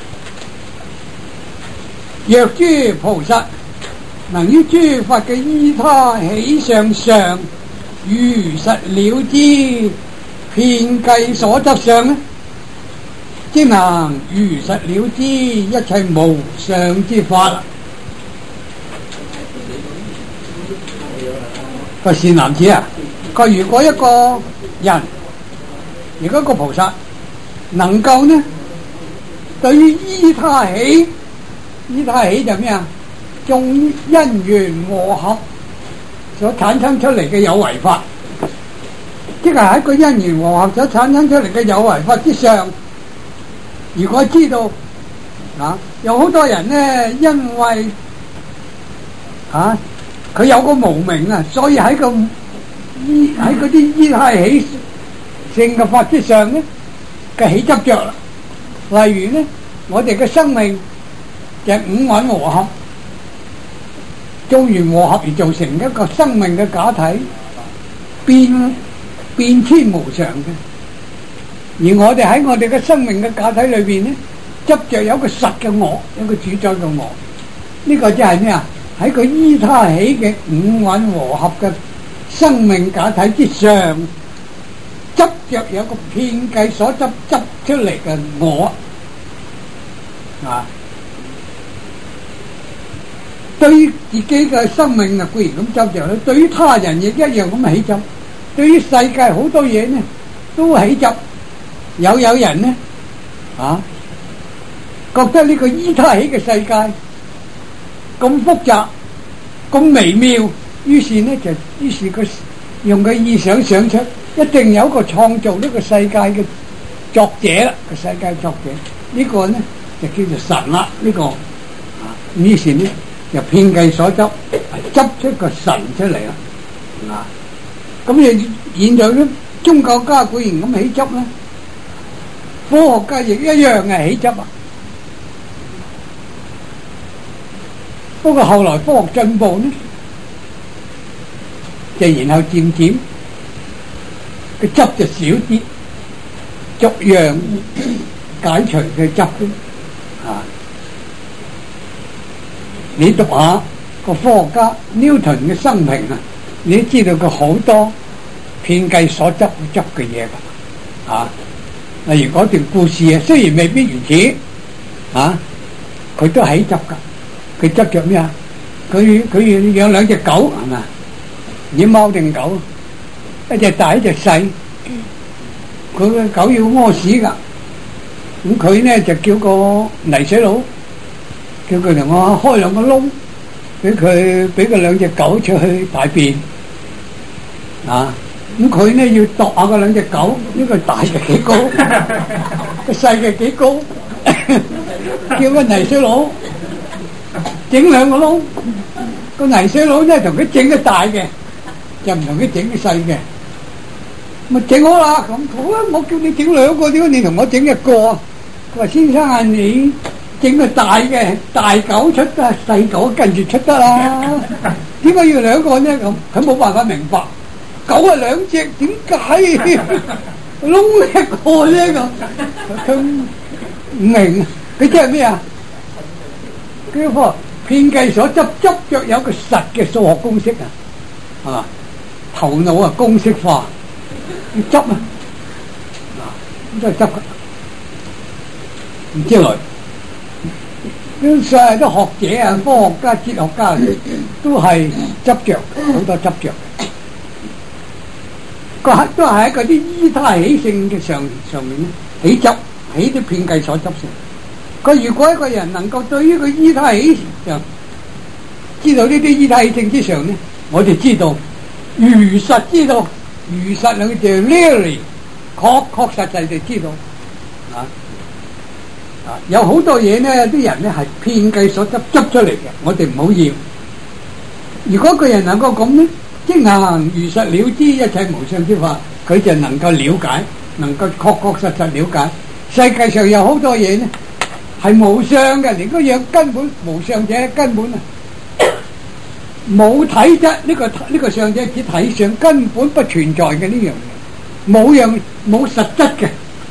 若諸菩薩能於諸法嘅依他起上上，如實了知，遍計所執相呢，即能如實了知一切無上之法。個善男子啊，佢如果一個人，如果一個菩薩能夠呢對於依他起，依他起就咩啊？眾因緣和合所產生出嚟嘅有為法，即係喺個因緣和合所產生出嚟嘅有為法之上。如果知道啊，有好多人呢，因為啊佢有個無明啊，所以喺個依喺嗰啲依他起性嘅法之上呢，嘅起執着啦。例如呢，我哋嘅生命就係五蘊和合，眾緣和合而造成一個生命嘅假體，變變遷無常嘅。而我哋喺我哋嘅生命嘅假體裏邊呢，執着有個實嘅我，有個主宰嘅我。呢、這個即係咩啊？喺個依他起嘅五蘊和合嘅生命假體之上，執着有個遍計所執執出嚟嘅我啊。對於自己嘅生命啊，固然咁執着咧；對於他人亦一樣咁起執。對於世界好多嘢呢，都起執。有有人呢，啊，覺得呢個依他起嘅世界咁複雜、咁微妙，於是呢就於是佢用佢意想想出，一定有一個創造呢個世界嘅作者啦，個世界作者呢個呢就叫做神啦，呢個啊，於是呢就遍計所執，執出個神出嚟啦，啊，咁你現在呢宗教家固然咁起執啦。科學家亦一樣嘅起執啊！不過後來科學進步呢，就然後漸漸個執就少啲，逐樣解除嘅執啊！你讀下個科學家 Newton 嘅生平啊，你都知道佢好多遍計所執執嘅嘢㗎啊！例如嗰段故事啊，雖然未必如此，啊，佢都起執噶。佢執着咩啊？佢佢養兩隻狗係嘛？唔貓定狗？一隻大一隻細。佢嘅狗要屙屎噶，咁佢呢就叫個泥水佬，叫佢同我開兩個窿，俾佢俾佢兩隻狗出去大便，啊！咁佢呢要度下嗰兩隻狗，呢個大嘅幾高，個細嘅幾高，叫個泥水佬整兩個窿，個泥水佬呢同佢整個大嘅，就唔同佢整個細嘅，咪整好啦。咁好啊，我叫你整兩個，點解你同我整一個？佢話先生啊，你整個大嘅，大狗出得，細狗跟住出得啦。點解要兩個呢？咁佢冇辦法明白。狗係兩隻，點解窿一個呢？咁佢唔明，佢即係咩啊？佢話遍計所執，執着有個實嘅數學公式啊，係嘛？頭腦啊公式化，要執啊，咁都係執噶。唔知來，啲所有啲學者啊、科學家、哲學家都係執着，好多執着。個都係喺嗰啲依他起性嘅上上面咧，起執起啲遍計所執性。佢如果一個人能夠對於個依他起上知道呢啲依他起性之上咧，我哋知道如實知道如實兩個字 really 確確實實地知道啊啊！有好多嘢咧，啲人咧係遍計所執執出嚟嘅，我哋唔好要。如果個人能夠咁咧，即係如實了知一切無相之法，佢就能夠了解，能夠確確實實了解。世界上有好多嘢呢係無相嘅，連嗰樣根本無相者根本啊冇體質，呢、這個呢、這個相者只體相，根本不存在嘅呢樣嘢，冇樣冇實質嘅。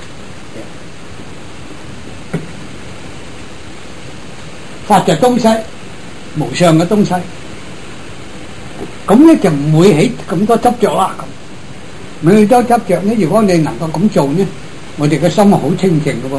法就東西，無相嘅東西。咁咧就唔會起咁多執着啦。咁，咁多執着咧，如果你能夠咁做咧，我哋嘅心好清淨嘅噃。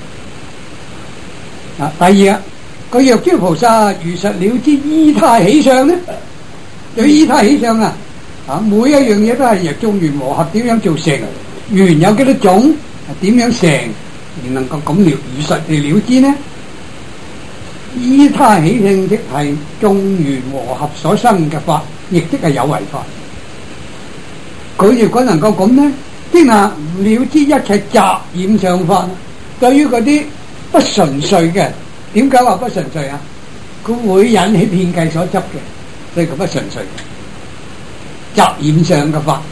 啊，第二，個藥師菩薩如實了知依他起相咧，對依他起相啊，啊每一樣嘢都係由眾緣和合點樣做成，緣有幾多種，點樣成， 而能夠咁了如實地了知呢？依他起性即係眾緣和合所生嘅法，亦即係有為法。佢如果能夠咁呢，即係了知一切雜染上法。對於嗰啲不純粹嘅，點解話不純粹啊？佢會引起遍計所執嘅，所以佢不純粹嘅雜染上嘅法。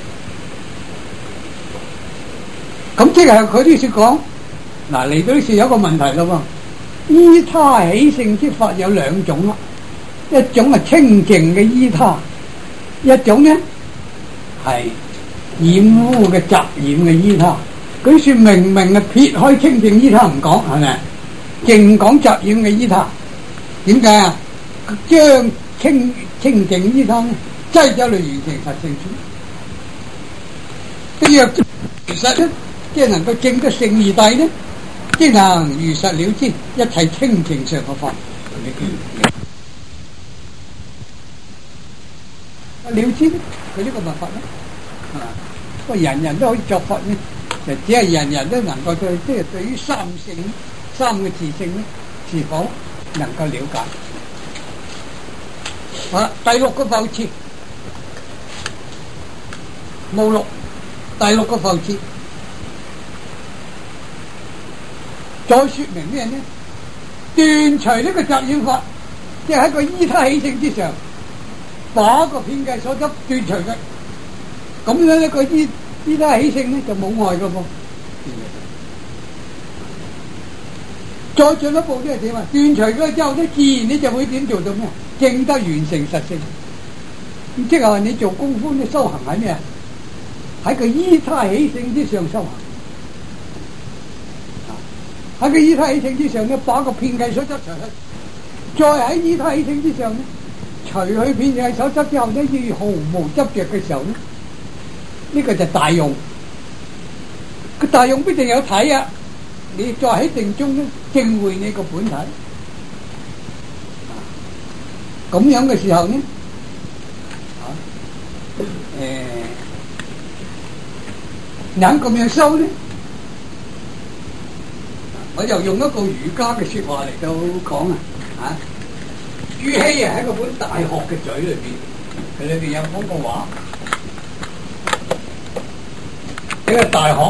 咁即係佢啲說講，嗱嚟到呢處有一個問題咯。依他起性之法有兩種啦，一種係清淨嘅依他，一種呢係染污嘅雜染嘅依他。佢說明明係撇開清淨依他唔講，係咪？淨講雜染嘅依他，點解啊？將清清淨依他呢擠咗嚟完成實性出，啲若其實呢，即係能夠證得聖義諦呢，即能如實了知一切清淨上嘅法。了知呢，佢呢個辦法呢，啊，不過人人都可以作法呢，就只係人人都能夠對，即係對於三性三個自性呢，是否能夠了解？好啦，第六個復次，目錄第六個復次，再說明咩呢？斷除呢個雜染法，即係喺個依他起性之上，把個遍計所執斷除嘅，咁樣呢個依依他起性呢就冇礙噶噃。再進一步呢係點啊？斷除咗之後呢，自然你就會點做到咩？證得完成實性。咁即係話你做功夫，你修行喺咩啊？喺個依他起性之上修行。喺個依他起性之上呢，把個遍計所執除去，再喺依他起性之上呢，除去遍計所執之後呢，要毫無執着嘅時候呢，呢、這個就大用。個大用必定有體啊！你再喺定中呢，證會你個本體。咁樣嘅時候呢，啊，誒，能咁樣修呢？我就用一個儒家嘅說話嚟到講啊，啊，朱熹啊喺個本《大學》嘅嘴裏邊，佢裏邊有講個話，呢個《大學》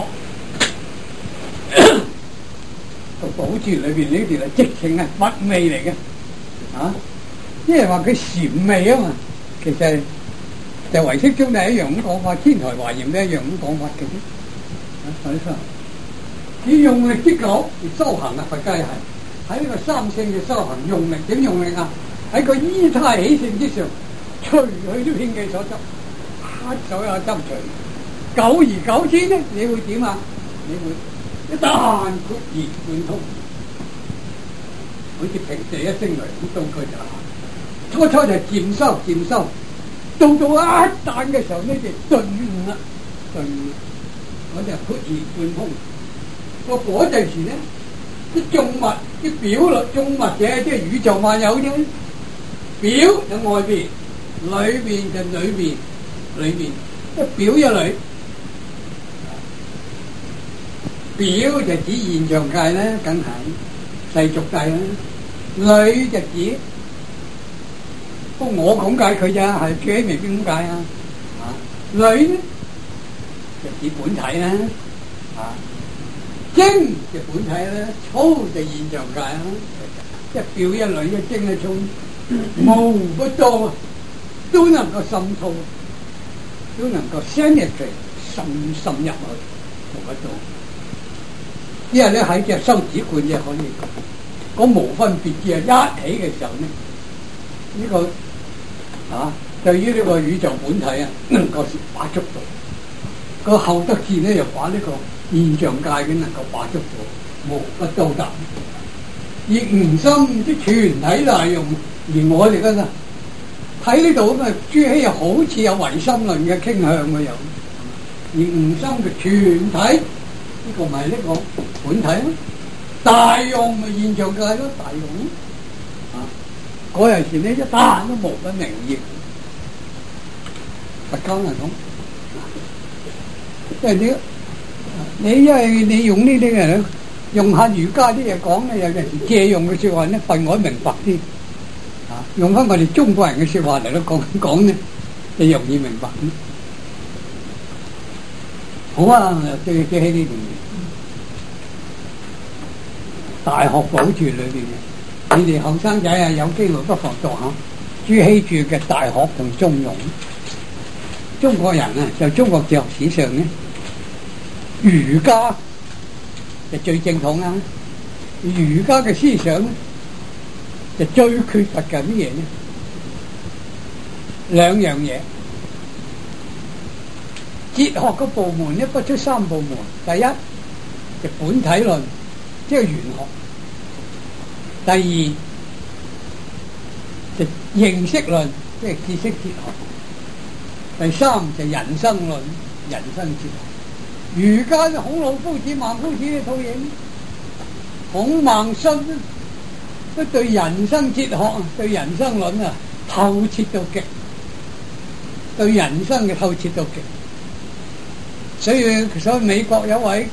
個寶字裏邊呢條係直情係佛味嚟嘅，啊，即係話佢禪味啊嘛，其實就唯識中都係一樣咁講法，天台華嚴都一樣咁講法嘅啫，啊，所以說。你用力之久而修行啊，佛家係喺呢個三性嘅修行，用力點用力啊？喺個依他起性之上，除去啲遍計所執，黑所有執除，久而久之呢，你會點啊？你會一旦豁然貫通，好似平地一聲雷咁，到佢就初初就漸修漸修，到到一旦嘅時候呢，就頓悟啦，頓悟，我就豁然貫通。個嗰陣時呢，啲眾物啲表裏眾物嘅，即係宇宙萬有啫。表就外邊，裏邊就裏邊，裏邊一表一裏。表就指現象界啦，梗係世俗界啦。裏就指，不過我講解佢咋，係最未必咁解啊。啊，裏呢就指本體啦，啊。精就本體啦，粗就現象界啦，一表一裏一精一粗，無不多，都能夠滲透，都能夠深入去，滲滲入去，無不多。因為咧喺隻修止觀就可以講，講無分別嘅一起嘅時候呢，呢、這個啊對於呢個宇宙本體啊，能夠把捉到。個後得智呢，又把呢個現象界嘅能夠把捉到，無不到達。而吾心即全體大用，而我哋嗰陣喺呢度咁啊，朱熹又好似有唯心論嘅傾向嘅有。而吾心嘅全體呢、這個咪呢個本體咯，大用咪現象界咯，大用啊！嗰陣時呢，一旦都無不明業，佛教嚟講。即係你，你因為你用呢啲嘅咧， 用下儒家啲嘢講咧，有陣時借用嘅説話咧，份外明白啲。啊，用翻我哋中國人嘅説話嚟到講講咧，你容易明白啲。好啊，對對起呢樣嘢，《大學寶著》裏邊嘅，你哋後生仔啊，有機會不妨讀下朱熹著嘅《大學》同《中庸》。中國人啊，就中國哲學史上咧，儒家就最正統啦。儒家嘅思想咧，就最缺乏嘅乜嘢咧？兩樣嘢。哲學嘅部門咧，不出三部門。第一就本體論，即係玄學；第二就認識論，即係知識哲學；第三就人生論，人生哲學。儒家就孔老夫子、孟夫子呢套嘢，孔孟荀都對人生哲學、對人生論啊透徹到極，對人生嘅透徹到極。所以所以美國有位誒、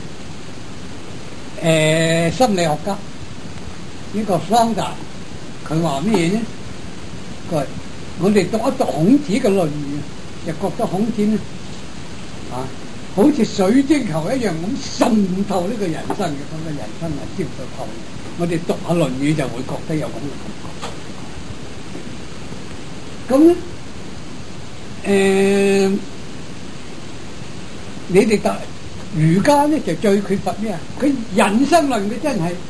呃、心理學家，呢個 Flounder，佢話咩嘢呢？佢話我哋讀一讀孔子嘅《論語》，就覺得孔子咧啊，好似水晶球一樣咁滲透呢個人生嘅，咁嘅人生係接受透。我哋讀下《論語》就會覺得有咁嘅感覺。咁咧誒？你哋得儒家咧就最缺乏咩啊？佢人生論佢真係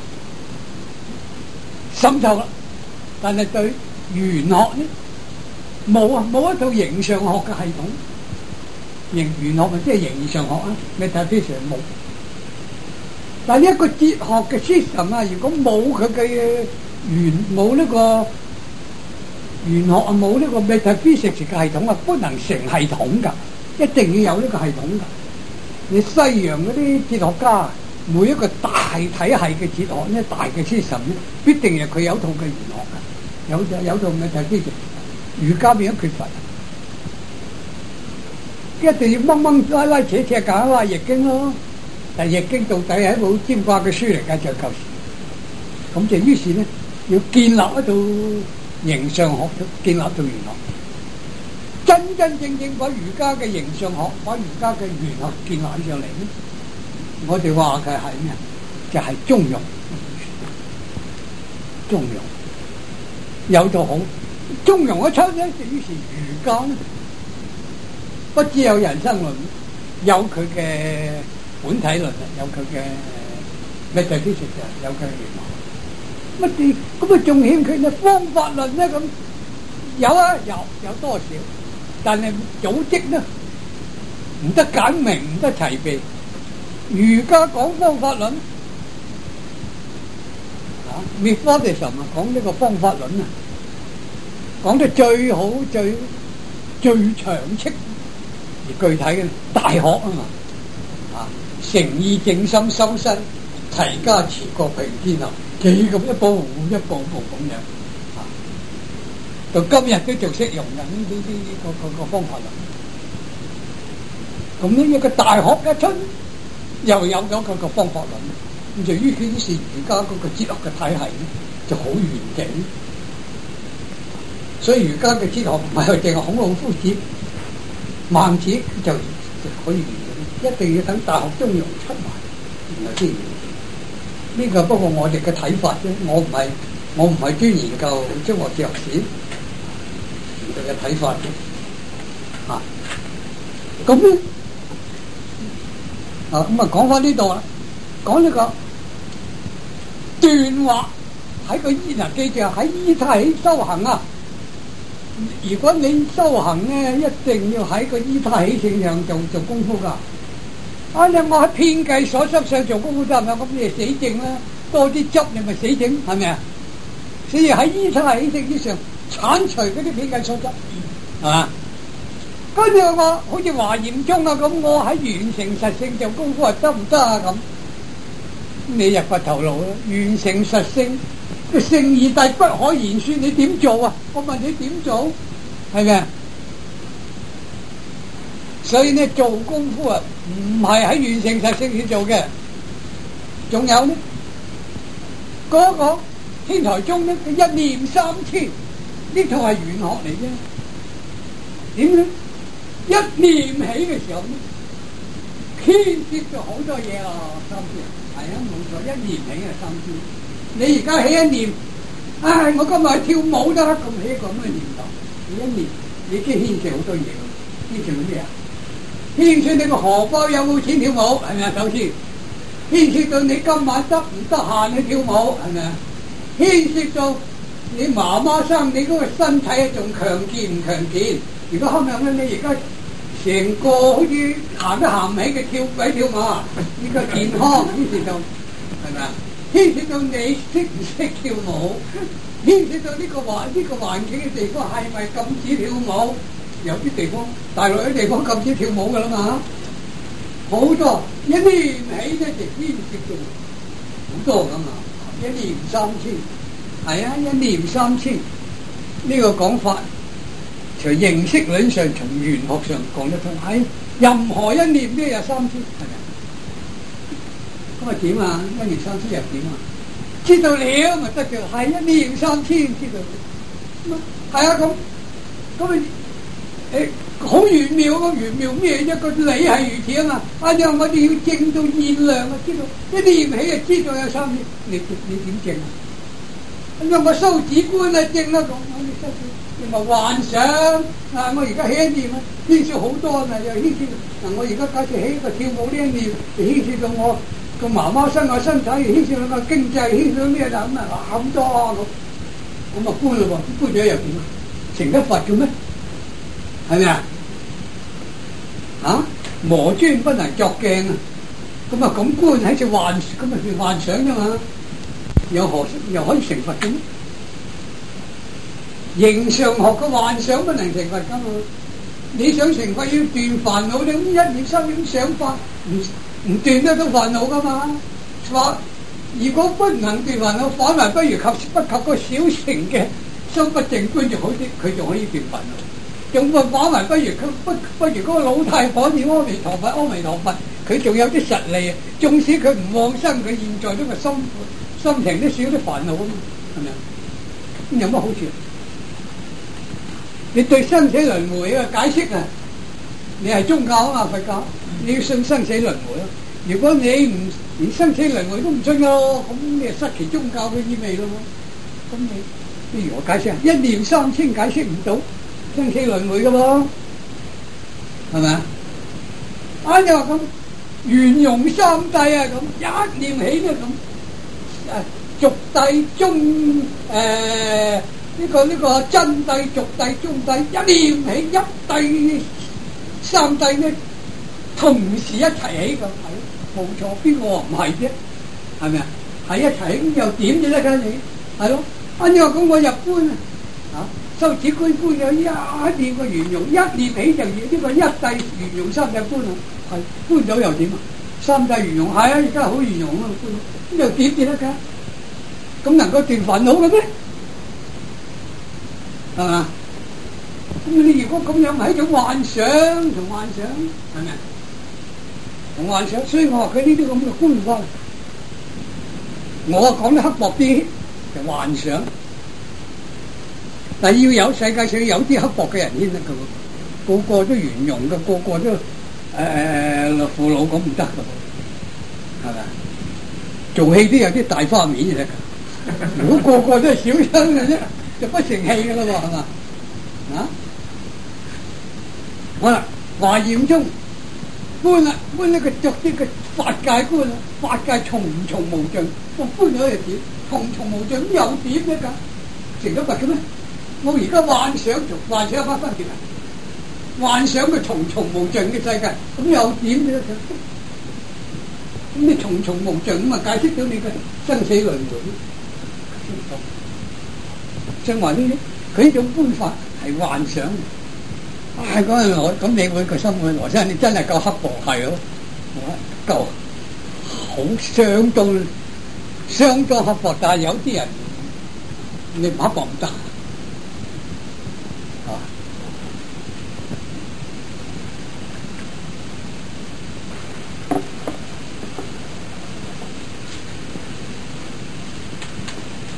滲透啦，但係對玄學咧冇啊，冇一套形上學嘅系統。形玄學咪即係形上學啊，咩睇非常冇。但係一個哲學嘅 system 啊，如果冇佢嘅玄冇呢個玄學啊，冇呢個 metaphysics 嘅系統啊，不能成系統㗎，一定要有呢個系統㗎。你西洋嗰啲哲學家，每一個大體系嘅哲學咧，大嘅 system 咧，必定係佢有套嘅玄學嘅，有有套嘅就係呢種儒家變咗缺乏，一定要掹掹拉拉扯扯搞下易經咯。但係易經到底係一部尖掛嘅書嚟㗎，就舊時。咁就於是咧，要建立一套形上學，建立一套玄學。真真正正把儒家嘅形上學，把儒家嘅玄學建立起上嚟咧，我哋話佢係咩？就係、是、中庸。中庸有就好，中庸一出咧，就於是儒家咧，不只有人生論，有佢嘅本體論啊，有佢嘅咩就啲實嘅，有佢嘅玄學。乜啲咁啊？仲欠缺嘅方法論咧？咁有啊，有有多少？但係組織咧唔得簡明，唔得齊備。儒家講方法論啊 ，Methodism 啊，講呢個方法論啊，講得最好、最最詳斥而具體嘅大學啊嘛，啊，誠意正心修身，齊家治國平天下，幾咁一步一步步咁樣。到今日都仲識用緊呢啲啲個個個方法論。咁呢一個大學一出，又有咗個個方法論，咁就於於是儒家嗰個哲學嘅體系咧，就好完整。所以儒家嘅哲學唔係淨係孔老夫子、孟子就就可以完整，一定要等大學中庸出埋，然後先完整。呢個不過我哋嘅睇法啫，我唔係我唔係專研究中國哲學史。佢嘅睇法嘅，啊，咁咧，啊咁啊講翻呢度啦，講呢個斷話喺個依嗱，記住喺依他起修行啊！如果你修行咧，一定要喺個依他起性上做做功夫噶。啊，你我喺遍計所執上做功夫得唔得？咁你死證啦，多啲執你咪死證，係咪啊？所以喺依他起性之上。剷除嗰啲偏見素質，係嘛？跟住我好似華嚴宗啊咁，我喺完成實性做功夫係得唔得啊？咁你入佛頭路啦，完成實性嘅聖義大不可言說，你點做啊？我問你點做，係咪？所以呢，做功夫啊，唔係喺完成實性去做嘅。仲有呢， 嗰個天台宗咧，佢一念三千，呢套係玄學嚟啫。點咧？一念起嘅時候咧，牽涉咗好多嘢啊！三千係啊，冇錯，一念起係三千。你而家起一念，唉、哎，我今日去跳舞得咁起一個咁嘅念頭，你一念，你已經牽涉好多嘢咯。牽涉到咩啊？牽涉你個荷包有冇錢跳舞係咪啊？首先牽涉到你今晚得唔得閒去跳舞係咪啊？牽涉到你媽媽生你嗰個身體仲強健唔強健？如果後面咧，你而家成個好似行都行唔起嘅跳鬼跳馬，呢個健康牽涉到係咪啊？牽涉到你識唔識跳舞？牽涉到呢個環呢、這個環境嘅地方係咪禁止跳舞？有啲地方，大陸啲地方禁止跳舞噶啦嘛，好多一念起咧就牽涉到好多噶嘛，一念三千，係啊，一念三千呢、這個講法，從形式論上，從玄學上講得通，係任何一念都有三千，係咪？咁啊點啊？一念三千又點啊？知道了咪得嘅，係一念三千知道，係啊咁咁啊。誒，好玄妙個玄妙咩？一個理係如此啊嘛。啊，因為我哋要證到現量啊，知道一念起就知道有三千，你你點證啊？因為我修止觀啊，證啦講，我哋修止，你咪幻想啊！我而家起一念啊，牽涉好多啊，又牽涉嗱，我而家假設起一個跳舞呢一念，就牽涉到我個媽媽生我身體，牽涉到個經濟，牽涉到咩啦咁啊，咁多咁，咁啊觀嘞喎，觀咗又點啊？成得佛嘅咩？係咪啊？啊！磨磚不能作鏡啊！咁啊，咁觀喺隻幻，咁啊叫幻想啫嘛。有何又可以成佛嘅咩？形上學嘅幻想不能成佛噶嘛。你想成佛要斷煩惱，你咁一念三念想法，唔唔斷得到煩惱噶嘛？話如果不能斷煩惱，反而不如及不及個小乘嘅修不淨觀就好啲，佢仲可以斷煩惱。仲個反為不如佢不不如嗰個老太婆念阿彌陀佛，阿彌陀佛，佢仲有啲實利啊！縱使佢唔往生，佢現在都個心心情都少啲煩惱啊嘛，係咪啊？咁有乜好處？你對生死輪迴啊解釋啊，你係宗教啊嘛，佛教，你要信生死輪迴啊！如果你唔連生死輪迴都唔信咯，咁你就失其宗教嘅意味咯。咁你你如何解釋啊？一念三千解釋唔到生死輪迴噶噃，係咪啊？啊！你話咁圓融三帝啊，咁一念起咧咁，誒續帝中誒呢個呢個真帝續帝中帝一念起一帝三帝咧，同時一齊起咁係冇錯，邊個唔係啫？係咪啊？係一齊咁又點啫得㗎你？係咯？啊！你話咁我入觀啊，啊！修止觀觀有一念個圓融，一念起就呢個一帝圓融三帝觀啊，係觀咗又點啊？三帝圓融係啊，而家好圓融啊，觀咁又點至得㗎？咁能夠斷煩惱嘅咩？係嘛？咁你如果咁樣係一種幻想同幻想，係咪？同幻想，所以我話佢呢啲咁嘅觀法，我講得刻薄啲就幻想。但要有世界上有啲刻薄嘅人先得噶喎，個個都圓融嘅，個個都誒誒父老咁唔得噶喎，係咪？做戲都有啲大花面就得㗎，如果個個都係小生嘅啫，就不成戲噶啦喎，係嘛？啊，好啦，華嚴宗觀啦，觀呢個作啲嘅法界觀啦，法界重重無盡，我觀咗又點？重重無盡咁又點得㗎？成咗佛嘅咩？我而家幻想同幻想有乜分別啊？幻想嘅重重無盡嘅世界，咁又點咧？咁你重重無盡咁啊，解釋到你嘅生死輪迴。正話呢啲，佢呢種觀法係幻想。唉，嗰陣我咁你會個心會來生，你真係夠刻薄係咯，夠好相當相當刻薄，但係有啲人你唔刻薄唔得。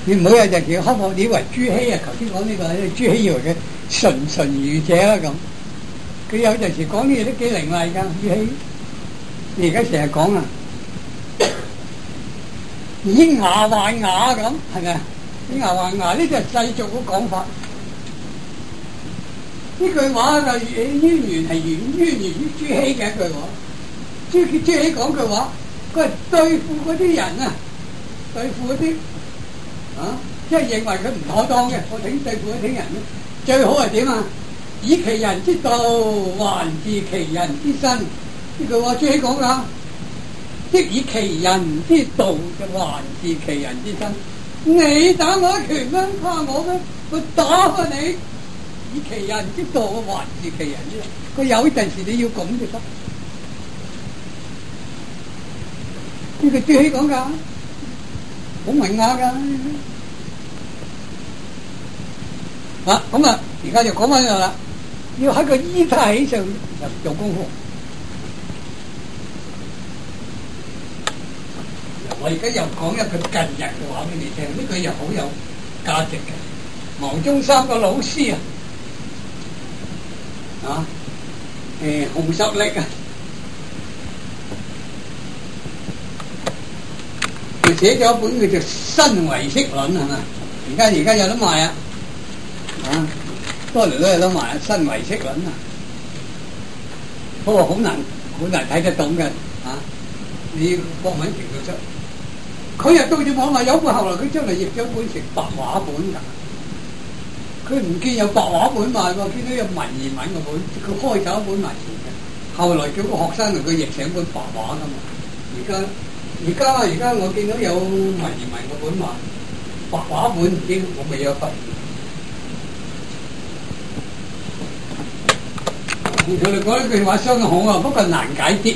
你唔好有陣時刻薄你以為朱熹啊，頭先講呢個朱熹以為嘅純純儒者啦咁，佢有陣時講啲嘢都幾伶俐㗎。朱熹，你而家成日講啊，以牙還牙咁，係咪啊？以牙還牙呢就係世俗嘅講法。呢句話就淵源係源淵源於朱熹嘅一句話。朱朱熹講句話，佢係對付嗰啲人啊，對付嗰啲啊，即係認為佢唔妥當嘅，我挺對付嗰啲人咧，最好係點啊？以其人之道還治其人之身。呢句話朱熹講㗎，即以其人之道就還治其人之身。你打我一拳咩？怕我咩？我打返你。以其人之道還治其人之身。佢有陣時你要咁就得。呢個朱熹講㗎，好明雅㗎。啊，咁啊，而家就講翻咗啦，要喺個依他起上做功夫。我而家又講一句近日嘅話俾你聽，呢句又好有價值嘅。牟宗三個老師啊，啊，誒洪十力啊，佢寫咗一本叫做《新唯識論》係嘛？而家而家有得賣啊！啊，多年都有得賣啊，《新唯識論》啊，不過好難好難睇得懂嘅啊！你國文譯到出，佢又到住網話有本，後來佢將嚟譯咗本成白話本㗎。佢唔見有白話本賣喎，見到有文言文嘅本，佢開手一本賣錢嘅。後來叫個學生同佢譯成本白話㗎嘛。而家而家而家我見到有文言文嘅本賣，白話本唔知我未有發現。佢哋講一句話相當好啊，不過難解啲。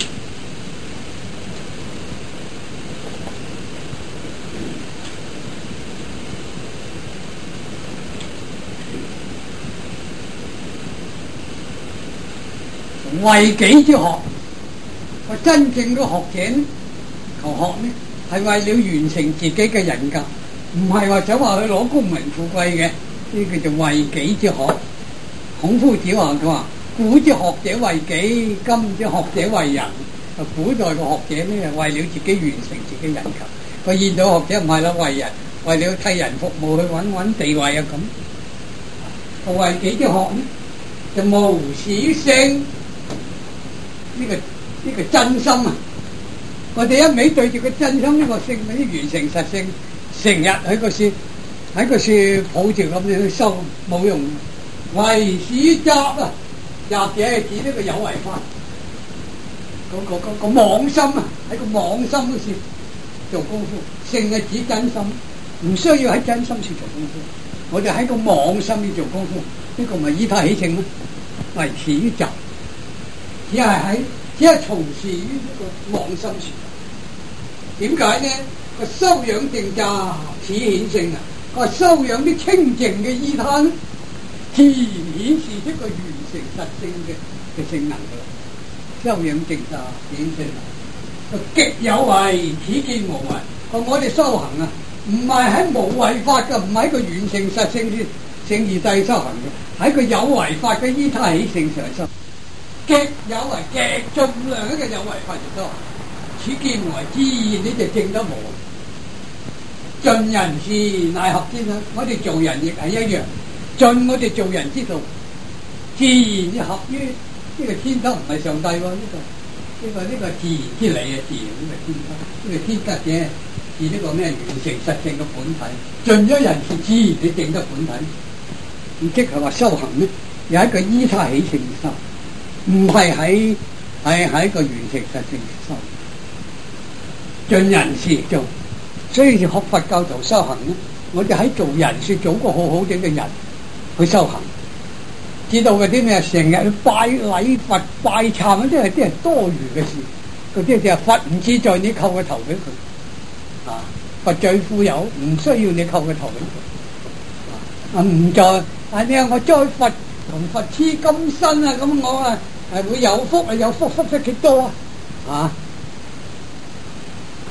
為己之學，個真正嘅學者呢，求學呢，係為了完成自己嘅人格，唔係話想話去攞功名富貴嘅，呢叫做為己之學。孔夫子話佢話：古之學者為己，今之學者為人。古代嘅學者呢，係為了自己完成自己人格。個現代學者唔係啦，為人，為了替人服務去揾揾地位啊咁。為己之學呢，就無始性。呢、這個呢、這個真心啊！我哋一味對住個真心呢個性，嗰啲完成實性，成日喺個樹喺個樹抱住咁樣去修，冇用。為使集啊，集者係指呢個有為法，嗰、那個個、那個妄心啊，喺個妄心嗰處做功夫。性係指真心，唔需要喺真心處做功夫。我哋喺個妄心處做功夫，呢、這個咪依他起性咯。為使集。只係喺，只係從事於呢個妄心處。點解呢？個修養定習此顯性啊！個修養啲清淨嘅依他咧，自然顯示出個完成實性嘅嘅性能噶啦。修養定習顯性啊！個極有為，此見無為。個我哋修行啊，唔係喺無為法嘅，唔係個完成實性嘅聖義諦修行嘅，喺個有為法嘅依他起性上修。極有為，極盡量一個有為法就多，此見無為，自然你就證得無。盡人事乃合之啦，我哋做人亦係一樣，盡我哋做人之道，自然就合於呢個天德，唔係上帝喎，呢、這個呢、這個呢、這個自然之理啊，自然呢個天德，呢、這個天德嘅是呢個咩完成實性嘅本體，盡咗人事，自然你證得本體。咁即係話修行呢，有一個依他起性修。唔係喺喺喺個完成實性修，盡人事做，所以學佛教徒修行咧，我哋喺做人說做個好好哋嘅人去修行，知道嗰啲咩成日去拜禮佛拜懺嗰啲係啲係多餘嘅事，嗰啲就係佛唔自在，你叩個頭俾佢啊！佛最富有，唔需要你叩個頭俾佢啊！唔在啊！你話我再佛同佛黐金身啊，咁我啊〜係會有福啊！有福福得幾多啊？啊！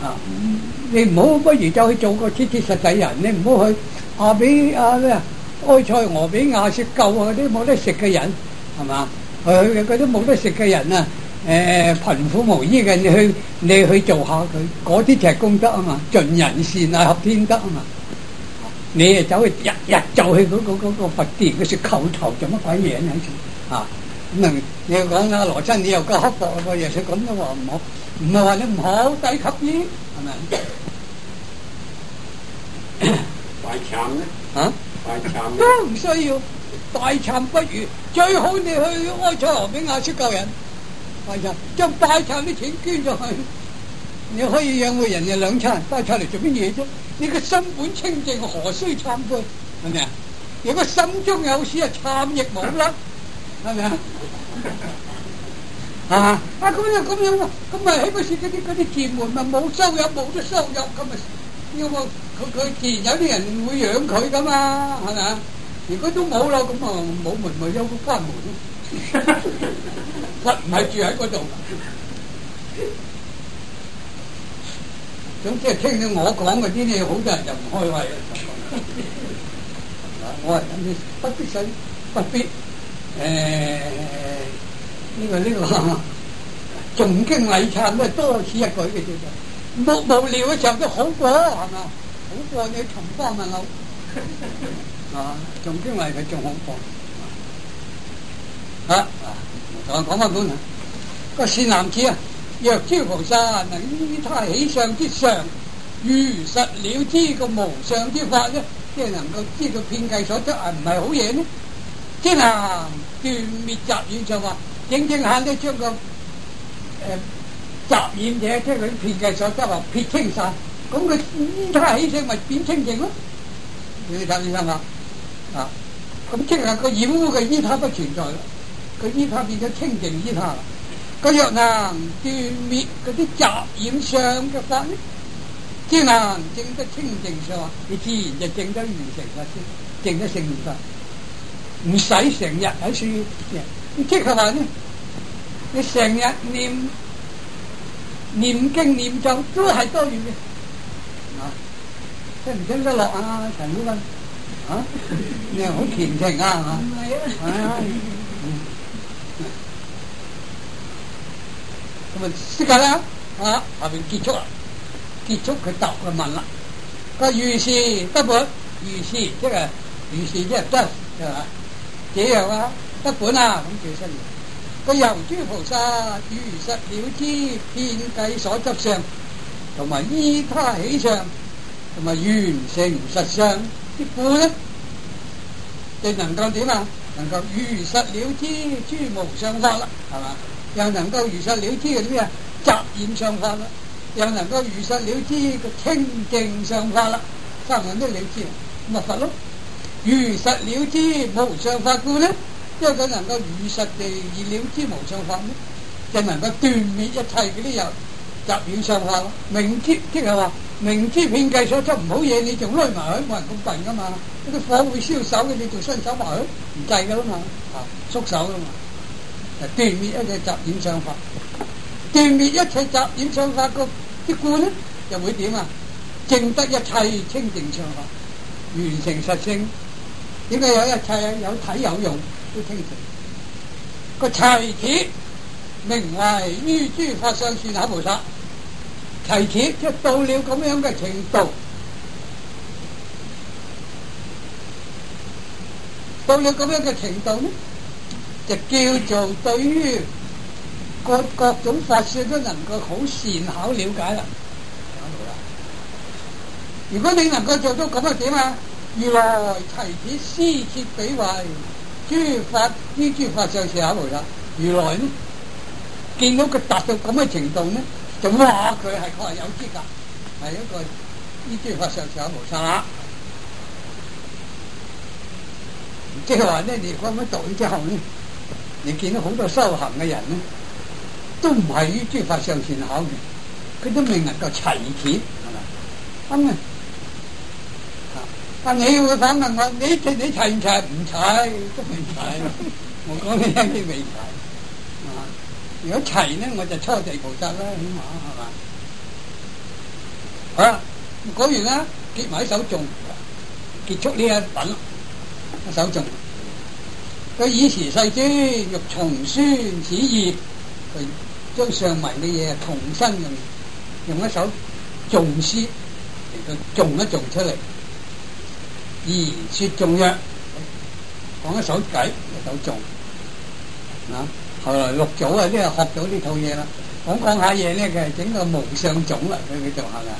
啊！你唔好不如走去做個切切實際人，你唔好去阿比阿咩啊埃塞俄比亞食夠啊啲冇得食嘅人係嘛？去嗰啲冇得食嘅人啊！誒、呃、貧苦無依嘅，你去你去做下佢，嗰啲就係功德啊嘛，盡人善啊合天德啊嘛。你啊走去日日就去嗰、那個嗰、那個佛殿嗰處叩頭做乜鬼嘢呢？啊咁啊！你要講啊羅親，你又夠刻薄啊！又想咁都話唔好，唔係話你唔好低級啲係咪？ 大懺咧啊！ 大懺都唔需要，大懺不如最好你去埃塞俄比亞出救人。大懺將大懺啲錢捐咗去，你可以養活人哋兩餐。大懺嚟做乜嘢啫？你個心本清淨，何須懺悔？係咪啊？如果心中有事啊，懺亦無啦，係咪啊？啊啊咁樣咁樣喎，咁咪喺嗰時嗰啲嗰啲寺門咪冇收入冇得收入，咁咪因為佢佢自然有啲人會養佢噶嘛，係咪啊？如果都冇啦，咁啊冇門咪有個關門咯。佛唔係住喺嗰度，總之係聽到我講嗰啲嘢，好多人就唔開胃啦。我係諗住不必使不必誒呢個呢個誦經禮懺都係多此一舉嘅啫，無無聊嘅時候都好過係嘛？好過你尋花問柳啊！誦經禮佢仲好過啊！再講翻本啊，個善男子啊，若諸菩薩能依他起相之上，如實了知個無上之法咧，即係能夠知道遍計所得啊，唔係好嘢呢？即係斷滅雜染上話，正正下咧將個誒雜染者，即係佢啲遍計所得啊撇清晒，咁佢依他起相咪變清淨咯？你睇你睇下啊，咁即係個染污嘅依他不存在啦。佢依他變咗清淨依他啦，佢若能斷滅嗰啲雜染相嘅法咧，只能證得清淨相，你自然就證得完成法先，證得聖法，唔使成日喺書嘅。即係話咧，你成日念念經念咒都係多餘嘅，啊，聽唔聽得落啊？陳小芬啊，你係好虔誠啊，係嘛？唔係啊，係啊。咁啊，識㗎啦，啊，下邊結束啦，結束佢答佢問啦，個如是得本，如是即係如是即係得，係嘛？這樣啊，得本啊，咁最新嘅。個由諸菩薩如實了知遍計所執相，同埋依他起相，同埋完成實相啲故咧，就能夠點啊？能夠如實了知諸無上法啦，係嘛？又能夠如實了知嗰啲咩雜染上法啦，又能夠如實了知個清淨上法啦，三樣都了知，咪佛咯。如實了知無上法故咧，因為佢能夠如實地而了知無上法咧，就能夠斷滅一切嗰啲有雜染上法咯。明知即係話明知遍計所執唔好嘢，你仲攆埋去，冇人咁笨噶嘛。嗰啲火會燒手嘅，你仲伸手埋去，唔制噶啦嘛，啊縮手噶嘛。斷滅一切雜染相法，斷滅一切雜染相法個啲故咧，就會點啊？證得一切清淨相法，完成實性。點解有一切啊？有體有用都清淨。個齊此名為於諸法相算考菩薩。齊此即係到了咁樣嘅程度，到了咁樣嘅程度咧，就叫做對於各各種法相都能夠好善巧了解啦。如果你能夠做到咁啊點啊？如來齊此施設彼為諸法於諸法相算考菩薩。如來呢見到佢達到咁嘅程度呢，就話佢係確係有資格，係一個於諸法相算考菩薩啦。即係話咧，你咁樣讀完之後咧，你見到好多修行嘅人咧，都唔係於諸法相算考嘅，佢都未能夠齊此，係咪？咁啊，但你會反問我，你你你齊唔齊？唔齊，都未齊。我講你聽，你未齊。啊，如果齊咧，我就初地菩薩啦，起碼係嘛？ 好啦，講完啦，結埋一首頌，結束呢一品一首頌。佢以時世尊欲重宣此義，佢將上文嘅嘢重新用用一首頌詩嚟到頌一頌出嚟，而說頌曰，講一首偈一首頌啊。後來六祖啊，即係學到呢套嘢啦，講講下嘢咧，佢係整個無相頌啦，佢佢做下啦。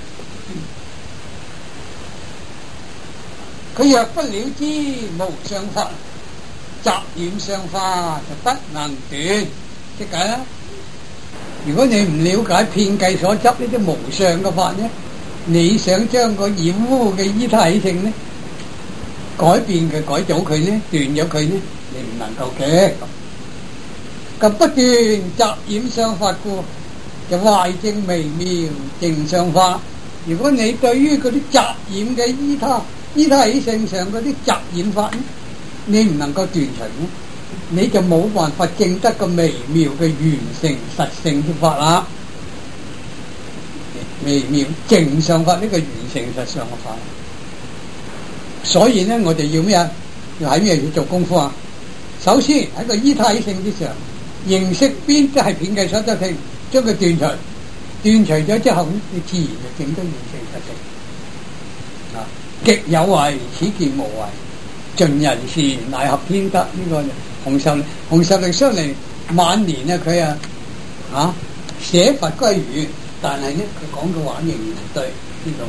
佢若不了知無相法，雜染相化就不能斷。即係啦，如果你唔了解遍計所執呢啲無相嘅法咧，你想將個染污嘅依體性咧改變佢、改造佢咧、斷咗佢咧，你唔能夠嘅。咁不斷雜染相法故，就壞正微妙淨相化。如果你對於嗰啲雜染嘅依他依體性上嗰啲雜染法咧，你唔能夠斷除咧，你就冇辦法證得個微妙嘅完成實性之法啦。微妙淨相法呢個完成實相嘅法，所以咧我哋要咩啊？要喺咩要做功夫啊？首先喺個依體性之上，認識邊啲係遍計所執性，將佢斷除，斷除咗之後，你自然就證得完成實性。啊，極有為，此見無為，盡人事，乃合天德。呢、這個洪秀洪秀力雙離晚年咧，佢啊啊寫佛歸語，但係咧佢講嘅話仍然係對呢句話。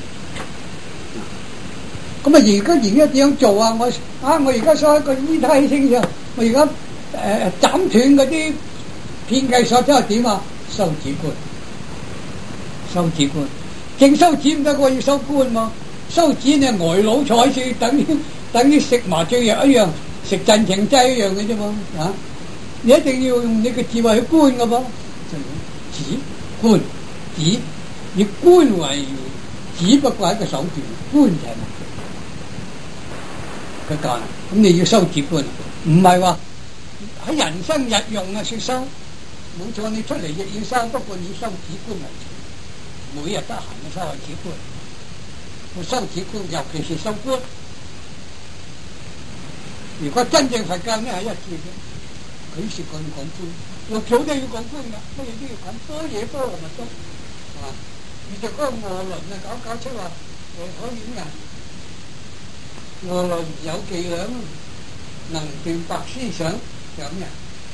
咁啊，而家而家點樣做啊？我啊，我而家所一個依體性上，我而家。誒、呃、斬斷嗰啲遍計所執係點啊？修止觀，修止觀，正修止唔得，我要修觀嘛。修止你呆腦彩處，等於等於食麻醉藥一樣，食鎮靜劑一樣嘅啫嘛。啊，你一定要用你嘅智慧去觀嘅噃。止觀止，以觀為只不過係一個手段，觀就係佢教啦。咁你要修止觀，唔係話。喺人生日用啊，說修冇錯，你出嚟亦要修，不過以修止觀為主，每日得閒嘅修係止觀，我修止觀，尤其是修觀。如果真正佛教呢係一致嘅，佢說講講觀，六祖都要講觀噶，乜嘢都要講，多嘢多係咪多？係嘛？而就嗰個臥輪啊，搞搞出話誒可以咩啊？臥輪有伎倆，能斷百思想。咁嘅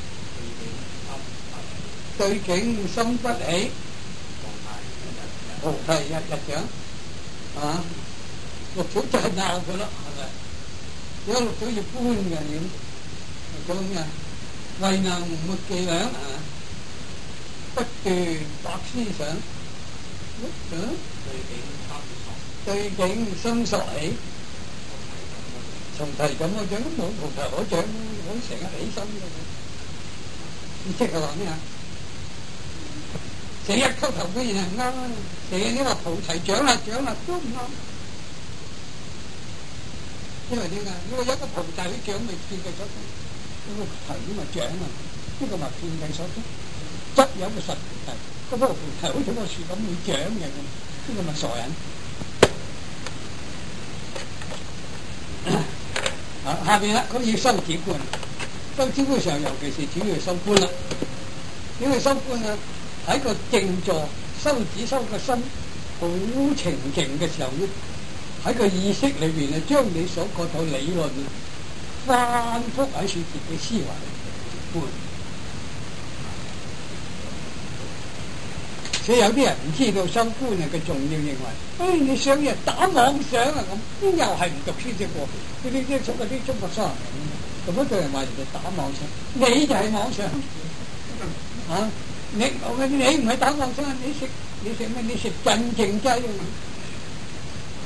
對境心不起，菩提日日長啊！六祖就係鬧佢咯，係咪？如果六祖要搬嘅點？六祖咁嘅慧能沒伎倆啊，不斷百思想，嗯，對境心索起。從提咁嘅獎都冇菩提可獎，我成日起身嘅。你即係話咩啊？成日叩頭嘅人係唔啱，成日你話菩提獎啦獎啦都唔啱。因為點解？因為有一個菩提嘅獎咪遍計所執，嗰個提呢咪獎啊，呢個咪遍計所執。執有個實菩提，嗰個菩提好似個樹咁會獎嘅，呢個咪傻人。啊，下邊啦，咁要修止觀，修止觀上尤其是主要修觀啦。因為修觀啊，喺個靜坐修止修個心好清靜嘅時候咧，喺個意識裏邊啊，將你所嗰套理論反覆喺處自己思維觀。所以有啲人唔知道修觀啊嘅重要，認為，哎，你上日打妄想啊咁，又係唔讀書啫噃。呢啲啲中嗰啲中國生人咁，咁多人話人哋打妄想，你就係妄想啊！你我你唔係打妄想，你食你食咩？你食鎮靜劑啊！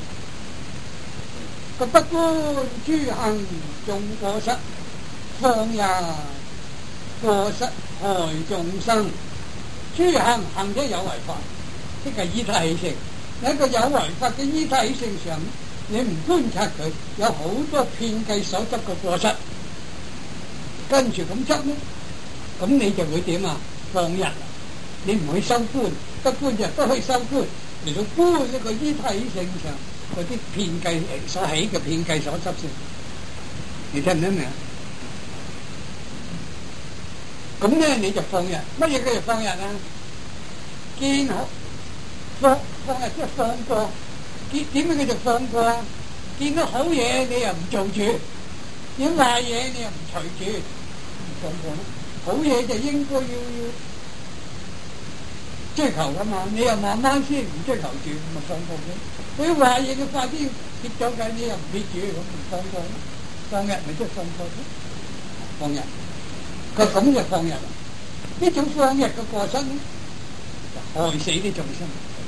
個不觀諸行眾過失，放也過失害眾生。諸行行者有為法，即係依體性。喺一個有為法嘅依體性上，你唔觀察佢，有好多遍計所執嘅過失，跟住咁執咧，咁你就會點啊？放逸，你唔去修觀，不觀就不去修觀， 嚟到搬一個依體性上嗰啲遍計所起嘅遍計所執性，你聽唔聽明啊？咁咧你就放日，乜嘢叫做放日啊？見好放放日即係放過，見點樣叫做放過啊？見到好嘢你又唔做住，見壞嘢你又唔隨住，唔放過咯。好嘢就應該要要追求噶嘛，你又慢慢先唔追求住，咪放過嘅。佢壞嘢佢快啲要撇咗嘅，你又唔撇住，咁唔放過咯。放日咪即係放過咯，放日。佢咁就放日，呢種放日嘅過程咧，就害死啲眾生。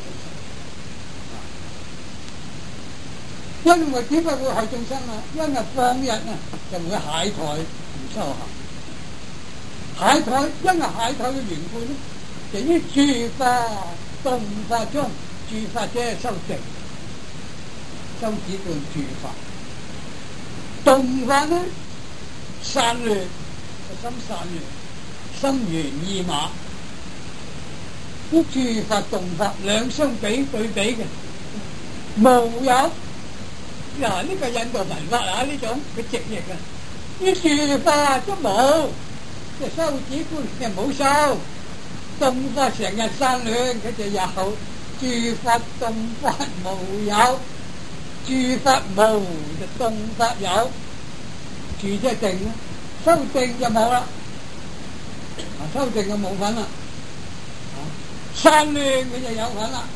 因為點解會害眾生啊？因為放日啊，就會懈怠唔修行。懈怠，因為懈怠嘅緣故咧，就於住法動法中，住法即係修靜，修止觀住法。動法咧散亂。心散亂，心猿意馬，啲住法動法兩相比對比嘅，無有。嗱，呢個印度文法啊，呢種佢直譯啊，啲住法都冇，即係修止觀又冇修，動法成日散亂，佢就有住法動法無有，住法無就動法有，住即係定啦。修定就冇啦，啊修定就冇份啦，啊散亂佢就有份啦，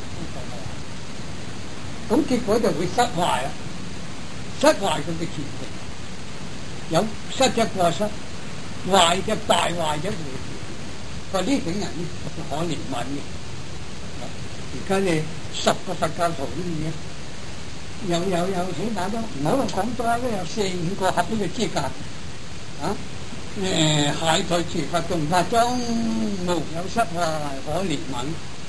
咁結果就會失壞啦，失壞佢嘅前程，有失則過失，壞就大壞咗回轉，話呢種人咧可憐憫嘅，而家你十個佛教徒呢啲嘢，有有有起碼都唔好話講多啦，都有四五個合呢個資格。啊！誒，懈怠住法動法中，無有失壞，可憐憫。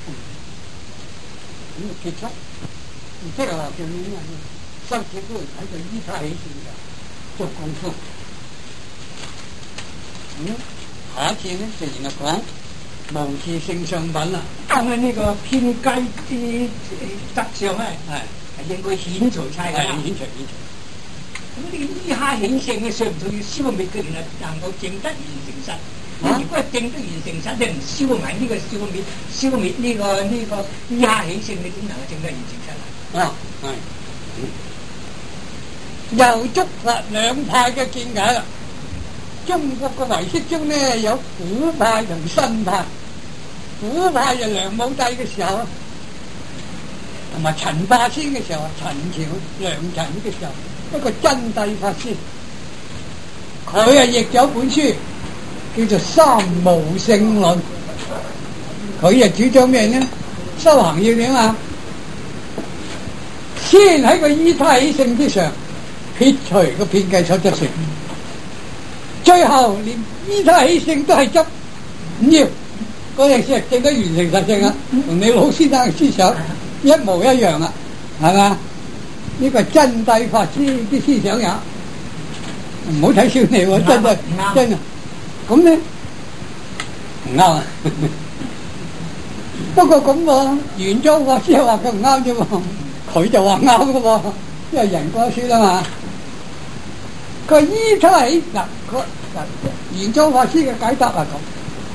咁就結束，即係話叫咩啊？修止觀喺度依他起性嘅做功夫。嗯，下一次咧就然後講無自性相品啦。 當然呢個偏計之德相咧，係係應該遣除差嘅， 遣除遣除。 咁呢個依他起性嘅上唔屬於消滅嘅，然後能夠證得完成實。你如果係證得完成實，你唔消埋呢個消滅消滅呢個呢個依他起性，你點能夠證得完成實啊？ 啊，係。又觸發兩派嘅見解啦。中國嘅唯識中咧有古派同新派。古派就梁武帝嘅時候，同埋陳霸先嘅時候，陳朝梁陳嘅時候。一個真諦法師，佢啊譯咗本書叫做《三無性論》，佢啊主張咩呢？修行要點啊？先喺個依他起性之上撇除個遍計所執性，最後連依他起性都係執唔要，嗰陣時係證得完成實性啊，同你老先生嘅思想一模一樣啊，係嘛？呢個真諦法師啲思想也唔好睇小你喎，真係真啊！咁咧唔啱啊！不過咁喎，原裝法師話佢唔啱啫喎，佢就話啱嘅喎，因為人講書啦嘛。佢依他起嗱，佢原裝法師嘅解答係咁，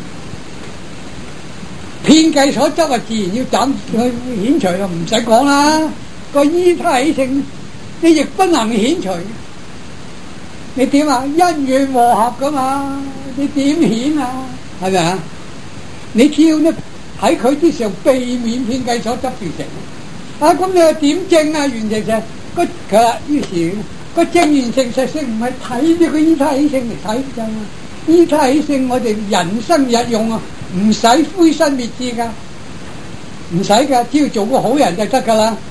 遍計所執啊，自然要斬去遣除啊，唔使講啦。個依他起性，你亦不能遣除。你點啊？因緣和合噶嘛？你點遣啊？係咪啊？你只要呢喺佢之上避免遍計所執住成。啊，咁你又點證啊？完成實個佢話，於是個證完成實性唔係睇住個依他起性嚟睇㗎嘛？依他起性我哋人生日用啊，唔使灰身滅智㗎，唔使㗎，只要做個好人就得㗎啦。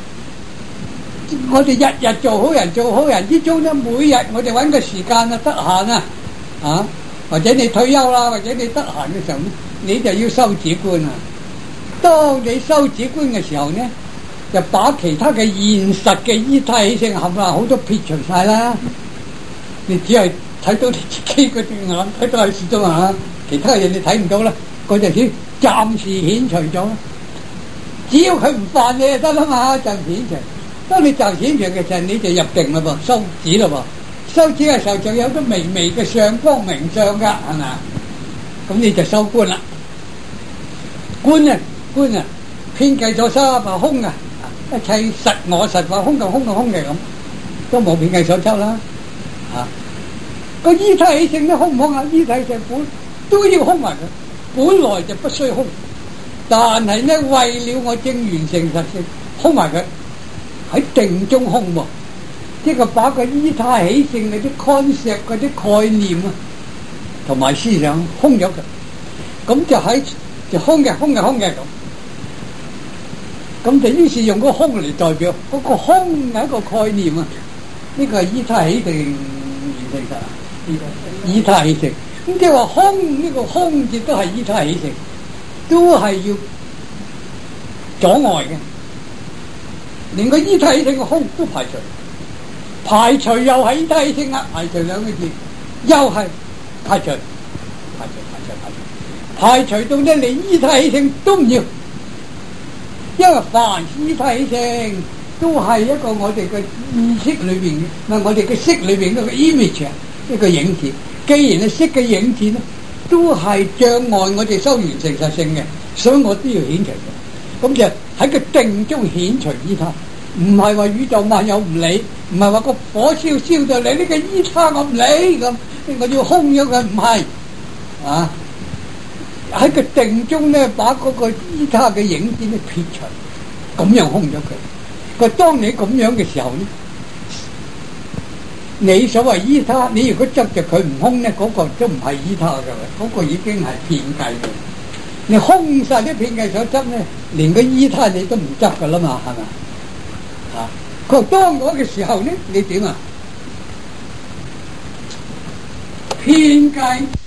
我哋日日做好人，做好人之中咧，每日我哋揾個時間啊，得閒啊，啊，或者你退休啦，或者你得閒嘅時候咧，你就要修止觀啊。當你修止觀嘅時候咧，就把其他嘅現實嘅依他起性冚唪唥好多撇除晒啦。你只係睇到你自己嗰對眼，睇到係事啫嘛，其他嘢你睇唔到啦。嗰陣時暫時遣除咗， 只要佢唔犯你就得啦嘛，就顯場。當你就顯場嘅時候，你就入定啦噃，收止啦噃。收止嘅時候就有咗微微嘅上光明相噶，係咪啊？咁你就收觀啦。觀啊觀啊，遍計所執啊空啊，一切實我實法空就空就空嘅咁，都冇遍計所執啦。啊，個依他起性都空唔空啊？依他起性本都要空埋佢，本來就不需空，但係呢為了我正完成實性，空埋佢喺定中空喎。即係把個依他起性嗰啲 concept 嗰啲概念啊，同埋思想空咗佢，咁就喺就空嘅空嘅空嘅咁，咁就於是用個空嚟代表嗰、那個空係一個概念啊。呢、這個係依他起定完成實啊，依他起性。咁即係話空呢、這個空字都係依他起性，都係要阻礙嘅，連個依他起性個空都排除。排除又係依他起性啊！排除兩個字，又係排除，排除排除排除，排除到咧連依他起性都唔要，因為凡依他起性都係一個我哋嘅意識裏邊嘅，唔係我哋嘅識裏邊一個 image 啊，一個影子。既然係識嘅影子咧，都係障礙我哋修完成實性嘅，所以我都要顯除嘅。咁就喺個定中顯除依他。唔係話宇宙萬有唔理，唔係話個火燒燒到你呢個依他我唔理咁，我要空咗佢，唔係啊！喺個定中咧，把嗰個依他嘅影子咧撇除，咁樣空咗佢。佢當你咁樣嘅時候咧，你所謂依他，你如果執着佢唔空咧，嗰、那個都唔係依他嘅，嗰、那個已經係遍計嘅。你空晒啲遍計所執咧，連個依他你都唔執噶啦嘛，係咪？啊！佢話當我嘅時候咧，你點啊？遍計